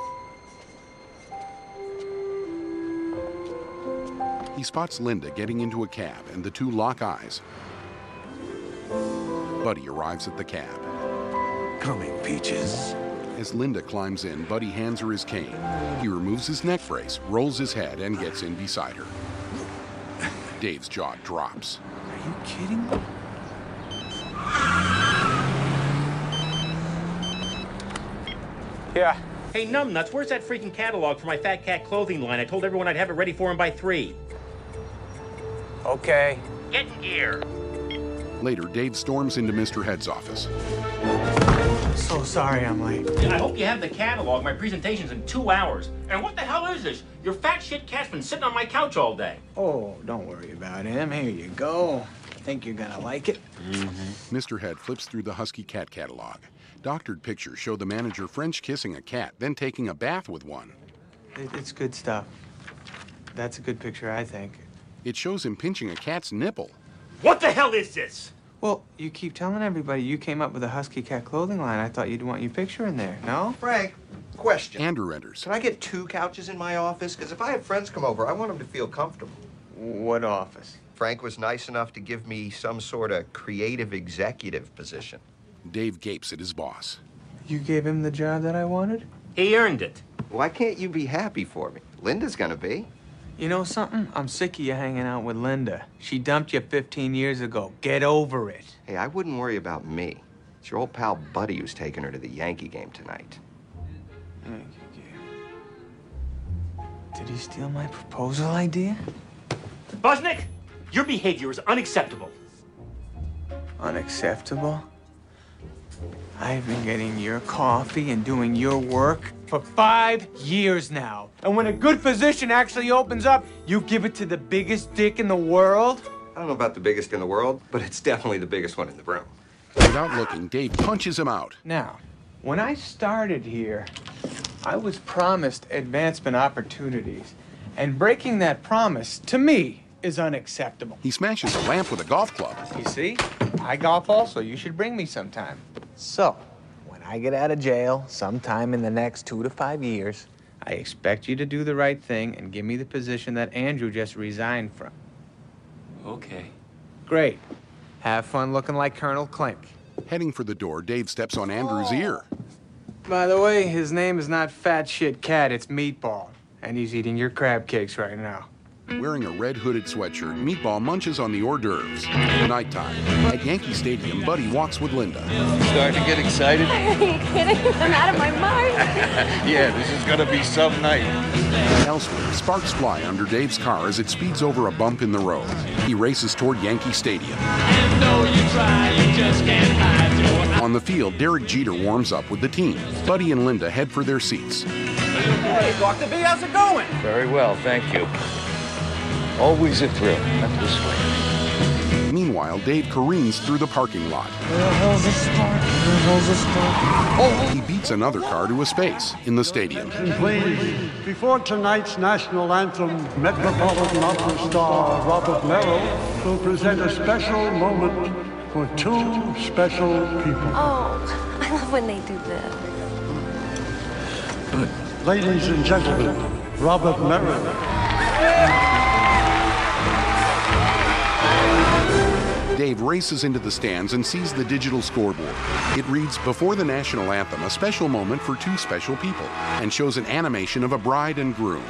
He spots Linda getting into a cab, and the two lock eyes. Buddy arrives at the cab. Coming, Peaches. As Linda climbs in, Buddy hands her his cane. He removes his neck brace, rolls his head, and gets in beside her. Dave's jaw drops. Are you kidding me? Yeah. Hey, numbnuts, where's that freaking catalog for my Fat Cat clothing line? I told everyone I'd have it ready for him by three. Okay. Get in gear. Later, Dave storms into Mister Head's office. So sorry I'm late. I hope you have the catalog. My presentation's in two hours. And what the hell is this? Your fat shit cat's been sitting on my couch all day. Oh, don't worry about him. Here you go. I think you're gonna like it. Mm-hmm. Mister Head flips through the Husky cat catalog. Doctored pictures show the manager French kissing a cat, then taking a bath with one. It, it's good stuff. That's a good picture, I think. It shows him pinching a cat's nipple. What the hell is this? Well, you keep telling everybody you came up with a Husky cat clothing line. I thought you'd want your picture in there, no? Frank, question. Andrew enters. Can I get two couches in my office? Because if I have friends come over, I want them to feel comfortable. What office? Frank was nice enough to give me some sort of creative executive position. Dave gapes at his boss. You gave him the job that I wanted? He earned it. Why can't you be happy for me? Linda's gonna be. You know something? I'm sick of you hanging out with Linda. She dumped you fifteen years ago. Get over it. Hey, I wouldn't worry about me. It's your old pal Buddy who's taking her to the Yankee game tonight. Yankee game. Did he steal my proposal idea? Bosnick, your behavior is unacceptable. Unacceptable? I've been getting your coffee and doing your work for five years now. And when a good physician actually opens up, you give it to the biggest dick in the world? I don't know about the biggest in the world, but it's definitely the biggest one in the room. Without looking, Dave punches him out. Now, when I started here, I was promised advancement opportunities. And breaking that promise, to me, is unacceptable. He smashes a lamp with a golf club. You see? I golf also. You should bring me sometime. So, when I get out of jail, sometime in the next two to five years, I expect you to do the right thing and give me the position that Andrew just resigned from. Okay. Great. Have fun looking like Colonel Klink. Heading for the door, Dave steps on Andrew's ear. By the way, his name is not Fat Shit Cat, it's Meatball. And he's eating your crab cakes right now. Wearing a red hooded sweatshirt, Meatball munches on the hors d'oeuvres. Nighttime. At Yankee Stadium, Buddy walks with Linda. Starting to get excited? Are you kidding? I'm out of my mind. Yeah, this is gonna be some night. Elsewhere, sparks fly under Dave's car as it speeds over a bump in the road. He races toward Yankee Stadium. And though you try, you just can't hide your... On the field, Derek Jeter warms up with the team. Buddy and Linda head for their seats. Hey, Doctor B, how's it going? Very well, thank you. Always a thrill. Up this way. Meanwhile, Dave careens through the parking lot. Where the hell's this start? Where the hell's this start? Oh! He beats another car to a space in the stadium. Please, before tonight's national anthem, Metropolitan Opera star Robert Merrill will present a special moment for two special people. Oh, I love when they do that. Ladies and gentlemen, Robert Merrill. Dave races into the stands and sees the digital scoreboard. It reads, before the national anthem, a special moment for two special people, and shows an animation of a bride and groom.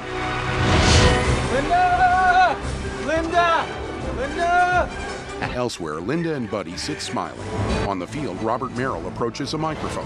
Linda! Linda! Linda! Elsewhere, Linda and Buddy sit smiling. On the field, Robert Merrill approaches a microphone.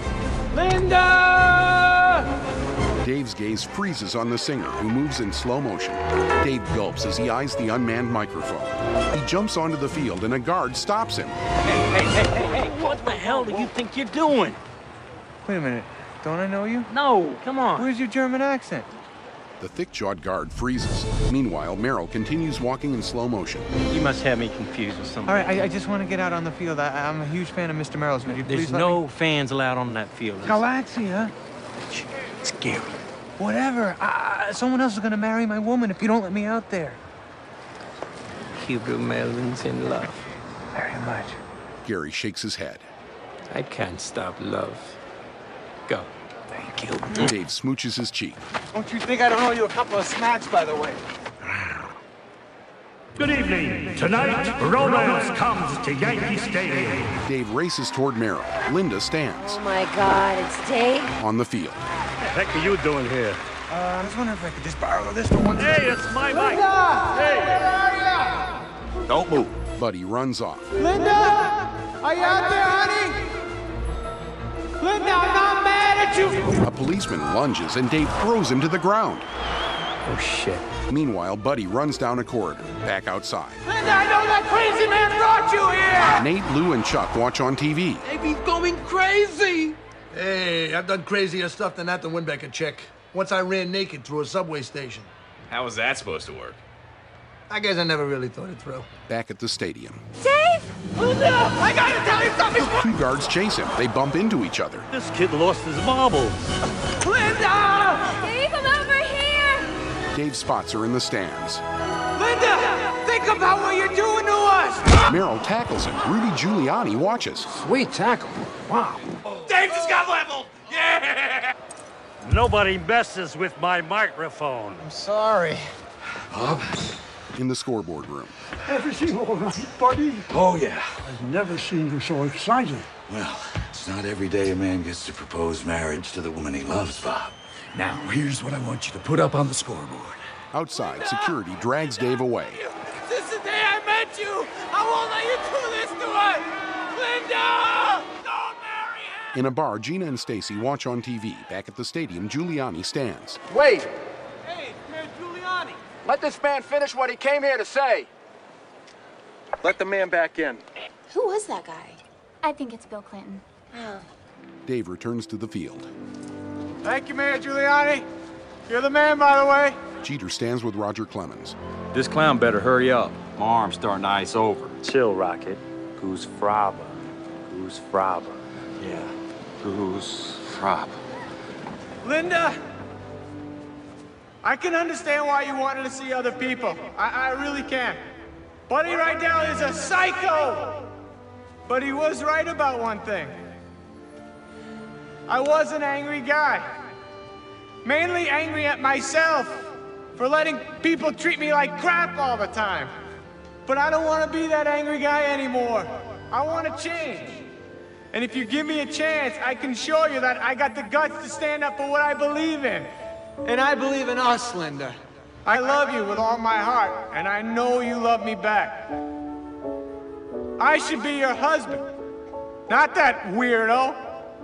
Linda! Dave's gaze freezes on the singer, who moves in slow motion. Dave gulps as he eyes the unmanned microphone. He jumps onto the field, and a guard stops him. Hey, hey, hey, hey, hey, what the hell do you think you're doing? Wait a minute. Don't I know you? No, come on. Where's your German accent? The thick-jawed guard freezes. Meanwhile, Merrill continues walking in slow motion. You must have me confused with something. All right, I, I just want to get out on the field. I, I'm a huge fan of Mister Merrill's. Would you There's please let no me... fans allowed on that field. Galaxia? Scary. Whatever. Uh, someone else is going to marry my woman if you don't let me out there. Hugo Melvin's in love. Very much. Gary shakes his head. I can't stop love. Go. Thank you. Dave smooches his cheek. Don't you think I don't owe you a couple of smacks, by the way? Good evening. Tonight, romance comes to Yankee Stadium. Dave races toward Merrill. Linda stands. Oh my God, it's Dave. On the field. What the heck are you doing here? Uh, I was wondering if I could just borrow this for one Hey, it's my mic. Hey, where are you? Don't move. Buddy runs off. Linda! Are you out there, honey? Linda, I'm not mad at you! A policeman lunges and Dave throws him to the ground. Oh, shit. Meanwhile, Buddy runs down a corridor, back outside. Linda, I know that crazy man brought you here! Nate, Lou, and Chuck watch on T V. He's going crazy! Hey, I've done crazier stuff than that to win back a chick. Once I ran naked through a subway station. How was that supposed to work? I guess I never really thought it through. Back at the stadium. Dave! Linda! I gotta tell you something! Two guards chase him. They bump into each other. This kid lost his marbles. Linda! Dave, I'm over here! Dave spots her in the stands. Linda! Think about what you're doing to us! Merrill tackles him. Rudy Giuliani watches. Sweet tackle. Wow. Dave just got leveled! Yeah! Nobody messes with my microphone. I'm sorry. Bob? In the scoreboard room. Everything all right, buddy? Oh, yeah. I've never seen you so excited. Well, it's not every day a man gets to propose marriage to the woman he loves, Bob. Now, here's what I want you to put up on the scoreboard. Outside, security drags Dave away. Since the day I met you, I won't let you do this to us! Linda! Don't marry him! In a bar, Gina and Stacy watch on T V. Back at the stadium, Giuliani stands. Wait! Hey, Mayor Giuliani! Let this man finish what he came here to say. Let the man back in. Who was that guy? I think it's Bill Clinton. Oh. Dave returns to the field. Thank you, Mayor Giuliani. You're the man, by the way. Jeter stands with Roger Clemens. This clown better hurry up. My arm's starting to ice over. Chill, Rocket. Goose fraba. Goose fraba. Yeah, goose fraba. Linda, I can understand why you wanted to see other people. I, I really can. Buddy right now is a psycho. But he was right about one thing. I was an angry guy. Mainly angry at myself for letting people treat me like crap all the time. But I don't want to be that angry guy anymore. I want to change. And if you give me a chance, I can show you that I got the guts to stand up for what I believe in. And I believe in us, Linda. I love you with all my heart, and I know you love me back. I should be your husband, not that weirdo.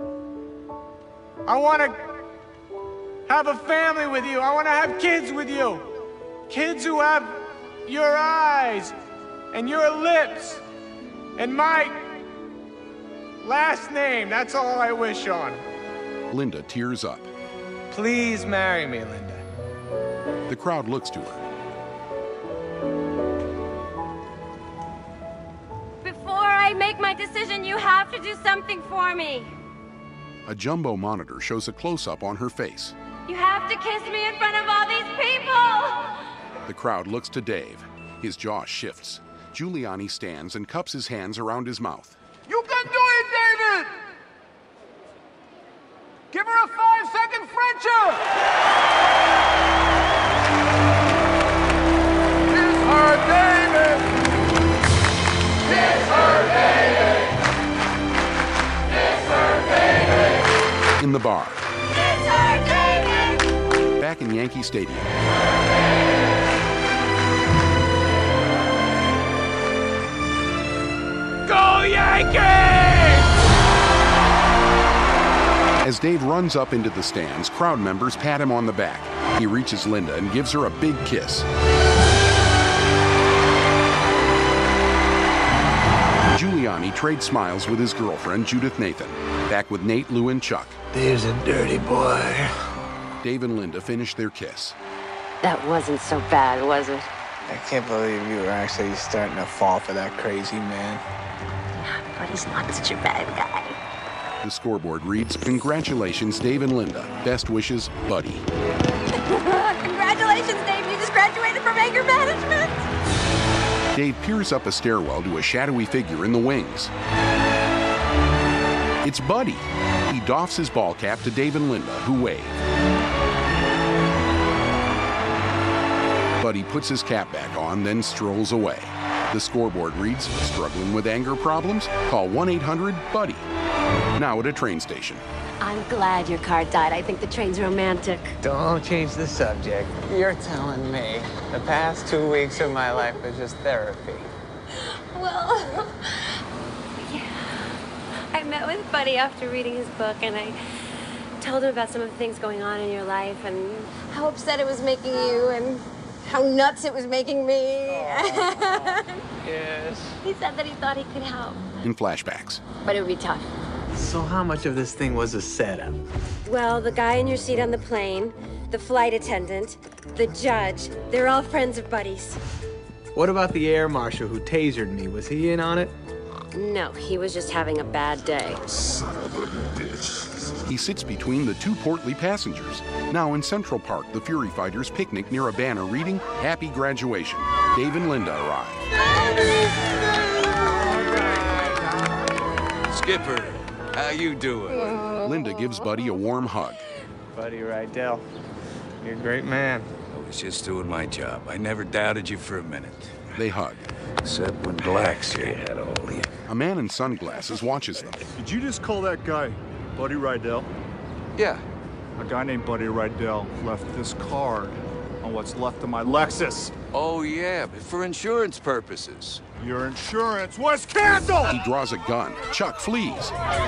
I want to have a family with you. I want to have kids with you. Kids who have your eyes and your lips and my last name. That's all I wish on. Linda tears up. Please marry me, Linda. The crowd looks to her. Before I make my decision, you have to do something for me. A jumbo monitor shows a close-up on her face. You have to kiss me in front of all these people. The crowd looks to Dave. His jaw shifts. Giuliani stands and cups his hands around his mouth. You can do it, David! Give her a five-second Frencher! Kiss her, David! Kiss her, David! Kiss her, David! In the bar. Kiss her, David! Back in Yankee Stadium. Go Yankees! As Dave runs up into the stands, crowd members pat him on the back. He reaches Linda and gives her a big kiss. Giuliani trades smiles with his girlfriend, Judith Nathan. Back with Nate, Lou, and Chuck. Dave's a dirty boy. Dave and Linda finish their kiss. That wasn't so bad, was it? I can't believe you were actually starting to fall for that crazy man. But he's not such a bad guy. The scoreboard reads, "Congratulations, Dave and Linda. Best wishes, Buddy." Congratulations, Dave. You just graduated from anger management. Dave peers up a stairwell to a shadowy figure in the wings. It's Buddy. He doffs his ball cap to Dave and Linda, who wave. Buddy puts his cap back on, then strolls away. The scoreboard reads, struggling with anger problems? Call one eight hundred buddy. Now at a train station. I'm glad your car died. I think the train's romantic. Don't change the subject. You're telling me the past two weeks of my life was just therapy. Well, yeah. I met with Buddy after reading his book, and I told him about some of the things going on in your life and how upset it was making you and how nuts it was making me. Yes. He said that he thought he could help. In flashbacks. But it would be tough. So how much of this thing was a setup? Well, the guy in your seat on the plane, the flight attendant, the judge, they're all friends of Buddy's. What about the air marshal who tasered me? Was he in on it? No, he was just having a bad day. Son of a bitch. He sits between the two portly passengers. Now in Central Park, the Fury Fighters picnic near a banner reading, Happy Graduation. Dave and Linda arrive. Skipper, how you doing? Linda gives Buddy a warm hug. Buddy Rydell, you're a great man. I was just doing my job. I never doubted you for a minute. They hug. Except when Blackshear had all the... A man in sunglasses watches them. Did you just call that guy Buddy Rydell? Yeah. A guy named Buddy Rydell left this card on what's left of my Lexus. Oh, yeah, but for insurance purposes. Your insurance was canceled! He draws a gun. Chuck flees.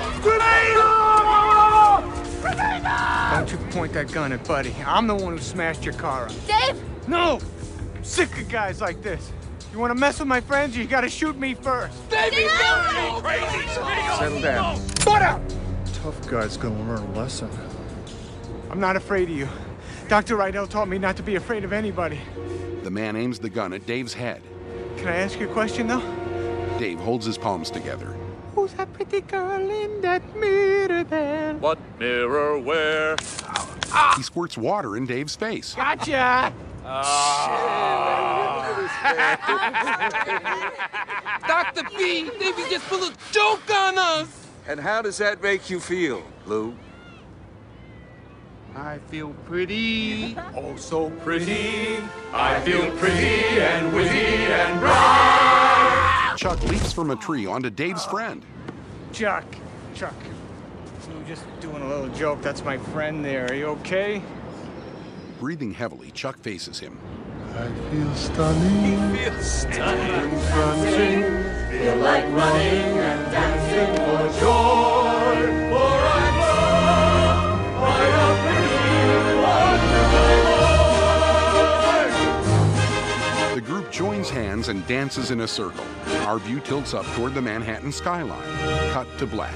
Don't you point that gun at Buddy. I'm the one who smashed your car up. Dave! No! I'm sick of guys like this. You want to mess with my friends, you gotta shoot me first. Davey, no! Crazy! Settle down. Butt out! Tough guy's gonna learn a lesson. I'm not afraid of you. Doctor Rydell taught me not to be afraid of anybody. The man aims the gun at Dave's head. Can I ask you a question, though? Dave holds his palms together. Who's that pretty girl in that mirror there? What mirror where? He squirts water in Dave's face. Gotcha! Doctor B, Davey just pulled a joke on us! And how does that make you feel, Lou? I feel pretty, oh so pretty. I feel pretty and witty and bright. Chuck leaps from a tree onto Dave's friend. Chuck, Chuck. We were just doing a little joke. That's my friend there. Are you okay? Breathing heavily, Chuck faces him. I feel stunning. You feel stunning. Crunching. Feel like running and dancing for joy. For I'm loved by a The group joins hands and dances in a circle. Our view tilts up toward the Manhattan skyline. Cut to black.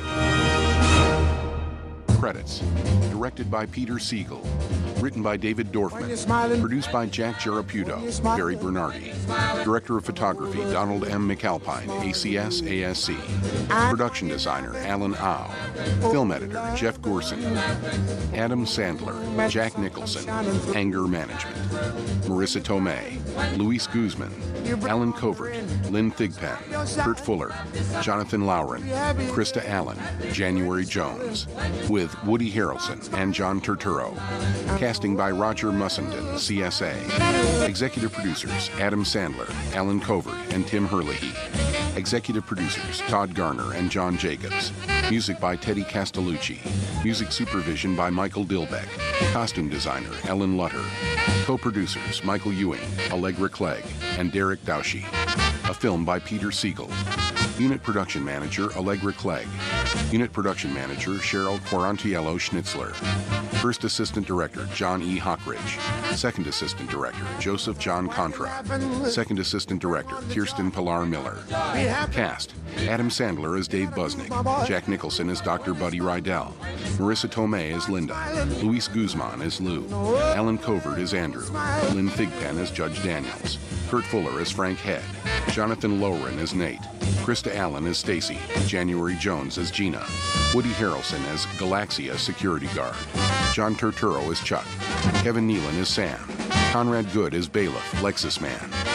Credits. Directed by Peter Siegel. Written by David Dorfman. Produced by Jack Geraputo. Barry Bernardi. Director of Photography, Donald M. McAlpine, A C S A S C. Production Designer, Alan Au. Film Editor, Jeff Gorson. Adam Sandler, Jack Nicholson. Anger Management. Marissa Tomei. Luis Guzman. Alan Covert. Lynn Thigpen. Kurt Fuller. Jonathan Lauren. Krista Allen. January Jones. With Woody Harrelson and John Turturro. Casting by Roger Mussenden, C S A. Executive producers, Adam Sandler, Alan Covert, and Tim Herlihy. Executive producers, Todd Garner and John Jacobs. Music by Teddy Castellucci. Music supervision by Michael Dilbeck. Costume designer, Ellen Lutter. Co-producers, Michael Ewing, Allegra Clegg, and Derek Doushie. A film by Peter Siegel. Unit production manager, Allegra Clegg. Unit production manager, Cheryl Quarantiello Schnitzler. First assistant director, John E. Hockridge. Second assistant director, Joseph John Contra. Second assistant director, Kirsten Pilar Miller. Cast, Adam Sandler as Dave Busnick. Jack Nicholson as Doctor Buddy Rydell. Marissa Tomei as Linda. Luis Guzman as Lou. Alan Covert as Andrew. Lynn Thigpen as Judge Daniels. Kurt Fuller as Frank Head. Jonathan Lowren as Nate. Krista Allen as Stacy. January Jones as Gina. Woody Harrelson as Galaxia security guard. John Turturro as Chuck. Kevin Nealon as Sam. Conrad Good as Bailiff, Lexus Man.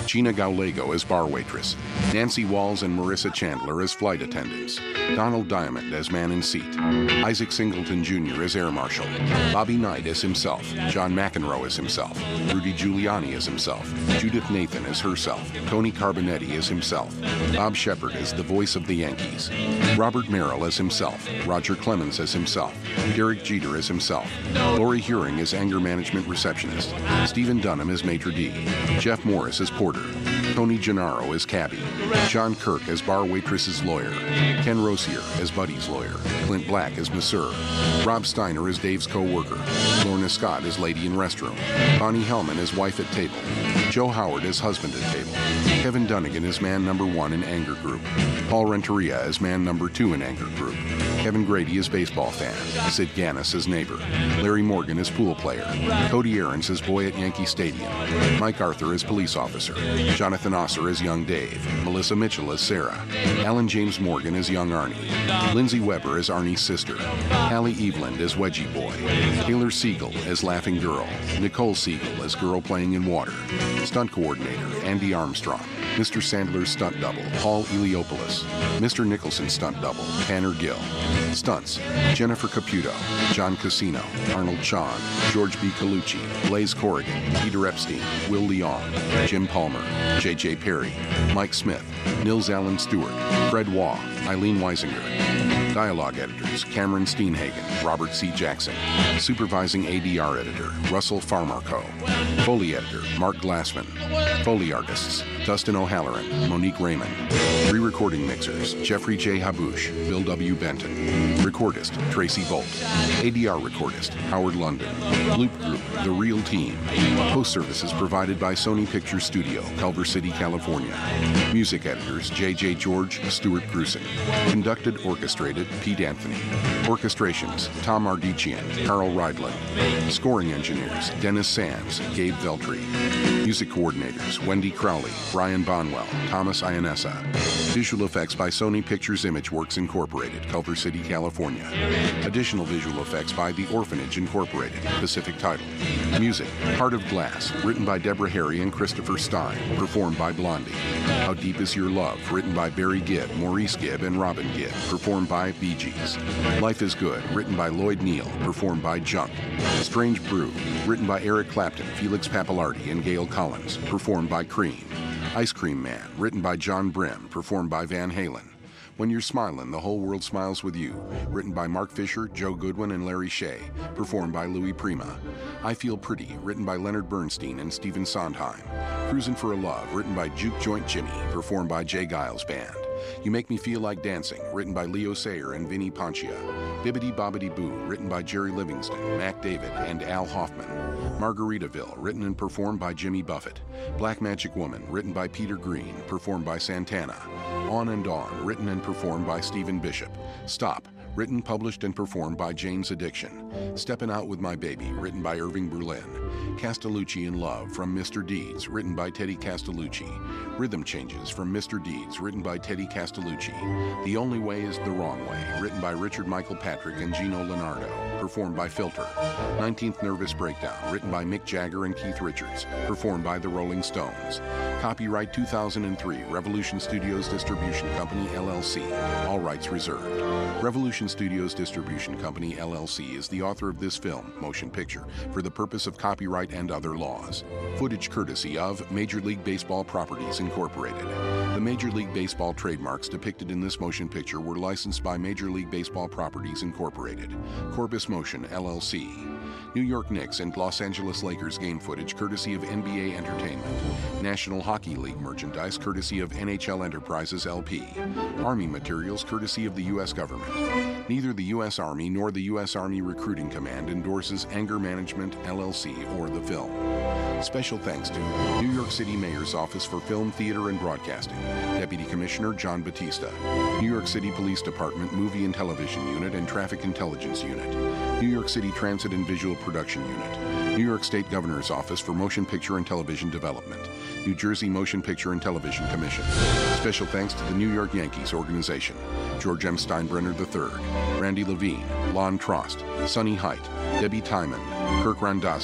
Gina Gallego as bar waitress. Nancy Walls and Marissa Chandler as flight attendants. Donald Diamond as man in seat. Isaac Singleton Junior as air marshal. Bobby Knight as himself. John McEnroe as himself. Rudy Giuliani as himself. Judith Nathan as herself. Tony Carbonetti as himself. Bob Shepard as the voice of the Yankees. Robert Merrill as himself. Roger Clemens as himself. Derek Jeter as himself. Lori Huring as anger management receptionist. Stephen Dunham as maitre d'. Jeff Morris as porter. Tony Gennaro as cabbie. John Kirk as bar waitress's lawyer. Ken Rosier as Buddy's lawyer. Clint Black as masseur. Rob Steiner as Dave's co-worker. Lorna Scott as lady in restroom. Bonnie Hellman as wife at table. Joe Howard as husband at table. Kevin Dunnigan as man number one in anger group. Paul Renteria as man number two in anger group. Kevin Grady as baseball fan. Sid Ganis as neighbor. Larry Morgan as pool player. Cody Aarons as boy at Yankee Stadium. Mike Arthur as police officer. Jonathan Osser as young Dave. Melissa Mitchell as Sarah. Alan James Morgan as young Arnie. Lindsay Weber as Arnie's sister. Hallie Eveland as Wedgie boy. Taylor Siegel as laughing girl. Nicole Siegel as girl playing in water. Stunt coordinator Andy Armstrong. Mister Sandler's stunt double, Paul Eliopoulos. Mister Nicholson's stunt double, Tanner Gill. Stunts, Jennifer Caputo, John Casino, Arnold Chon, George B. Colucci, Blaze Corrigan, Peter Epstein, Will Leon, Jim Palmer, J J Perry, Mike Smith, Nils Allen Stewart, Fred Waugh, Eileen Weisinger. Dialogue editors, Cameron Steenhagen, Robert C. Jackson. Supervising A D R editor, Russell Farmarco. Foley editor, Mark Glassman. Foley artists, Dustin O'Halloran, Monique Raymond. Re-recording mixers, Jeffrey J. Habouche, Bill W. Benton. Recordist, Tracy Bolt. A D R recordist, Howard London. Loop Group, The Real Team. Post services provided by Sony Pictures Studio, Culver City, California. Music editors, J J George, Stuart Grusin. Conducted, orchestrated, Pete Anthony. Orchestrations, Tom Ardician, Carl Reidland. Scoring engineers, Dennis Sands, Gabe Veltri. Music coordinators, Wendy Crowley, Brian Bonwell, Thomas Ianessa. Visual effects by Sony Pictures Imageworks Incorporated, Culver City, California. Additional visual effects by The Orphanage Incorporated, Pacific Title. Music, Heart of Glass, written by Deborah Harry and Christopher Stein, performed by Blondie. How Deep Is Your Love, written by Barry Gibb, Maurice Gibb, and Robin Gibb, performed by Bee Gees. Life is Good, written by Lloyd Neal, performed by Junk. Strange Brew, written by Eric Clapton, Felix Pappalardi, and Gail Collins, performed by Cream. Ice Cream Man, written by John Brim, performed by Van Halen. When You're Smiling, The Whole World Smiles With You, written by Mark Fisher, Joe Goodwin, and Larry Shea, performed by Louis Prima. I Feel Pretty, written by Leonard Bernstein and Stephen Sondheim. Cruisin' for a Love, written by Juke Joint Jimmy, performed by Jay Giles Band. You Make Me Feel Like Dancing, written by Leo Sayer and Vinnie Poncia. Bibbidi Bobbidi Boo, written by Jerry Livingston, Mac David, and Al Hoffman. Margaritaville, written and performed by Jimmy Buffett. Black Magic Woman, written by Peter Green, performed by Santana. On and On, written and performed by Stephen Bishop. Stop, written, published, and performed by Jane's Addiction. Steppin' Out With My Baby, written by Irving Berlin. Castellucci in Love, from Mister Deeds, written by Teddy Castellucci. Rhythm Changes, from Mister Deeds, written by Teddy Castellucci. The Only Way Is the Wrong Way, written by Richard Michael Patrick and Gino Leonardo, performed by Filter. nineteenth Nervous Breakdown, written by Mick Jagger and Keith Richards, performed by the Rolling Stones. Copyright two thousand three, Revolution Studios Distribution Company, L L C. All rights reserved. Revolution Studios Distribution Company, L L C is the author of this film, motion picture, for the purpose of copyright and other laws. Footage courtesy of Major League Baseball Properties Incorporated. The Major League Baseball trademarks depicted in this motion picture were licensed by Major League Baseball Properties Incorporated. Corpus Motion, L L C. New York Knicks and Los Angeles Lakers game footage courtesy of N B A Entertainment. National Hockey League merchandise courtesy of N H L Enterprises L P. Army materials courtesy of the U S government. Neither the U S Army nor the U S Army Recruiting Command endorses Anger Management, L L C, or the film. Special thanks to New York City Mayor's Office for Film, Theater, and Broadcasting, Deputy Commissioner John Batista, New York City Police Department Movie and Television Unit and Traffic Intelligence Unit, New York City Transit and Visual Production Unit, New York State Governor's Office for Motion Picture and Television Development, New Jersey Motion Picture and Television Commission. Special thanks to the New York Yankees organization, George M. Steinbrenner the third, Randy Levine, Lon Trost, Sonny Height, Debbie Timon, Kirk Randazzo,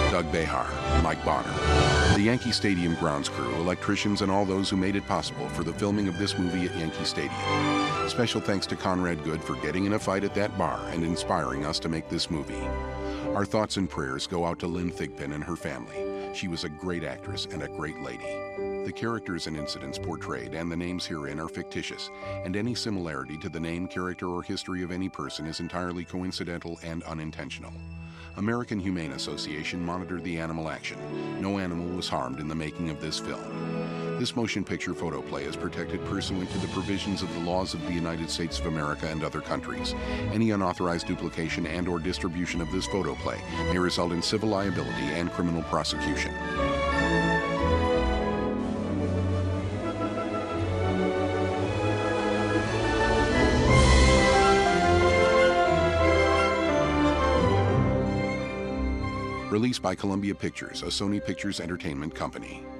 Doug Behar, Mike Bonner, the Yankee Stadium grounds crew, electricians, and all those who made it possible for the filming of this movie at Yankee Stadium. Special thanks to Conrad Good for getting in a fight at that bar and inspiring us to make this movie. Our thoughts and prayers go out to Lynn Thigpen and her family. She was a great actress and a great lady. The characters and incidents portrayed and the names herein are fictitious, and any similarity to the name, character, or history of any person is entirely coincidental and unintentional. American Humane Association monitored the animal action. No animal was harmed in the making of this film. This motion picture photoplay is protected pursuant to the provisions of the laws of the United States of America and other countries. Any unauthorized duplication and or distribution of this photoplay may result in civil liability and criminal prosecution. Released by Columbia Pictures, a Sony Pictures Entertainment company.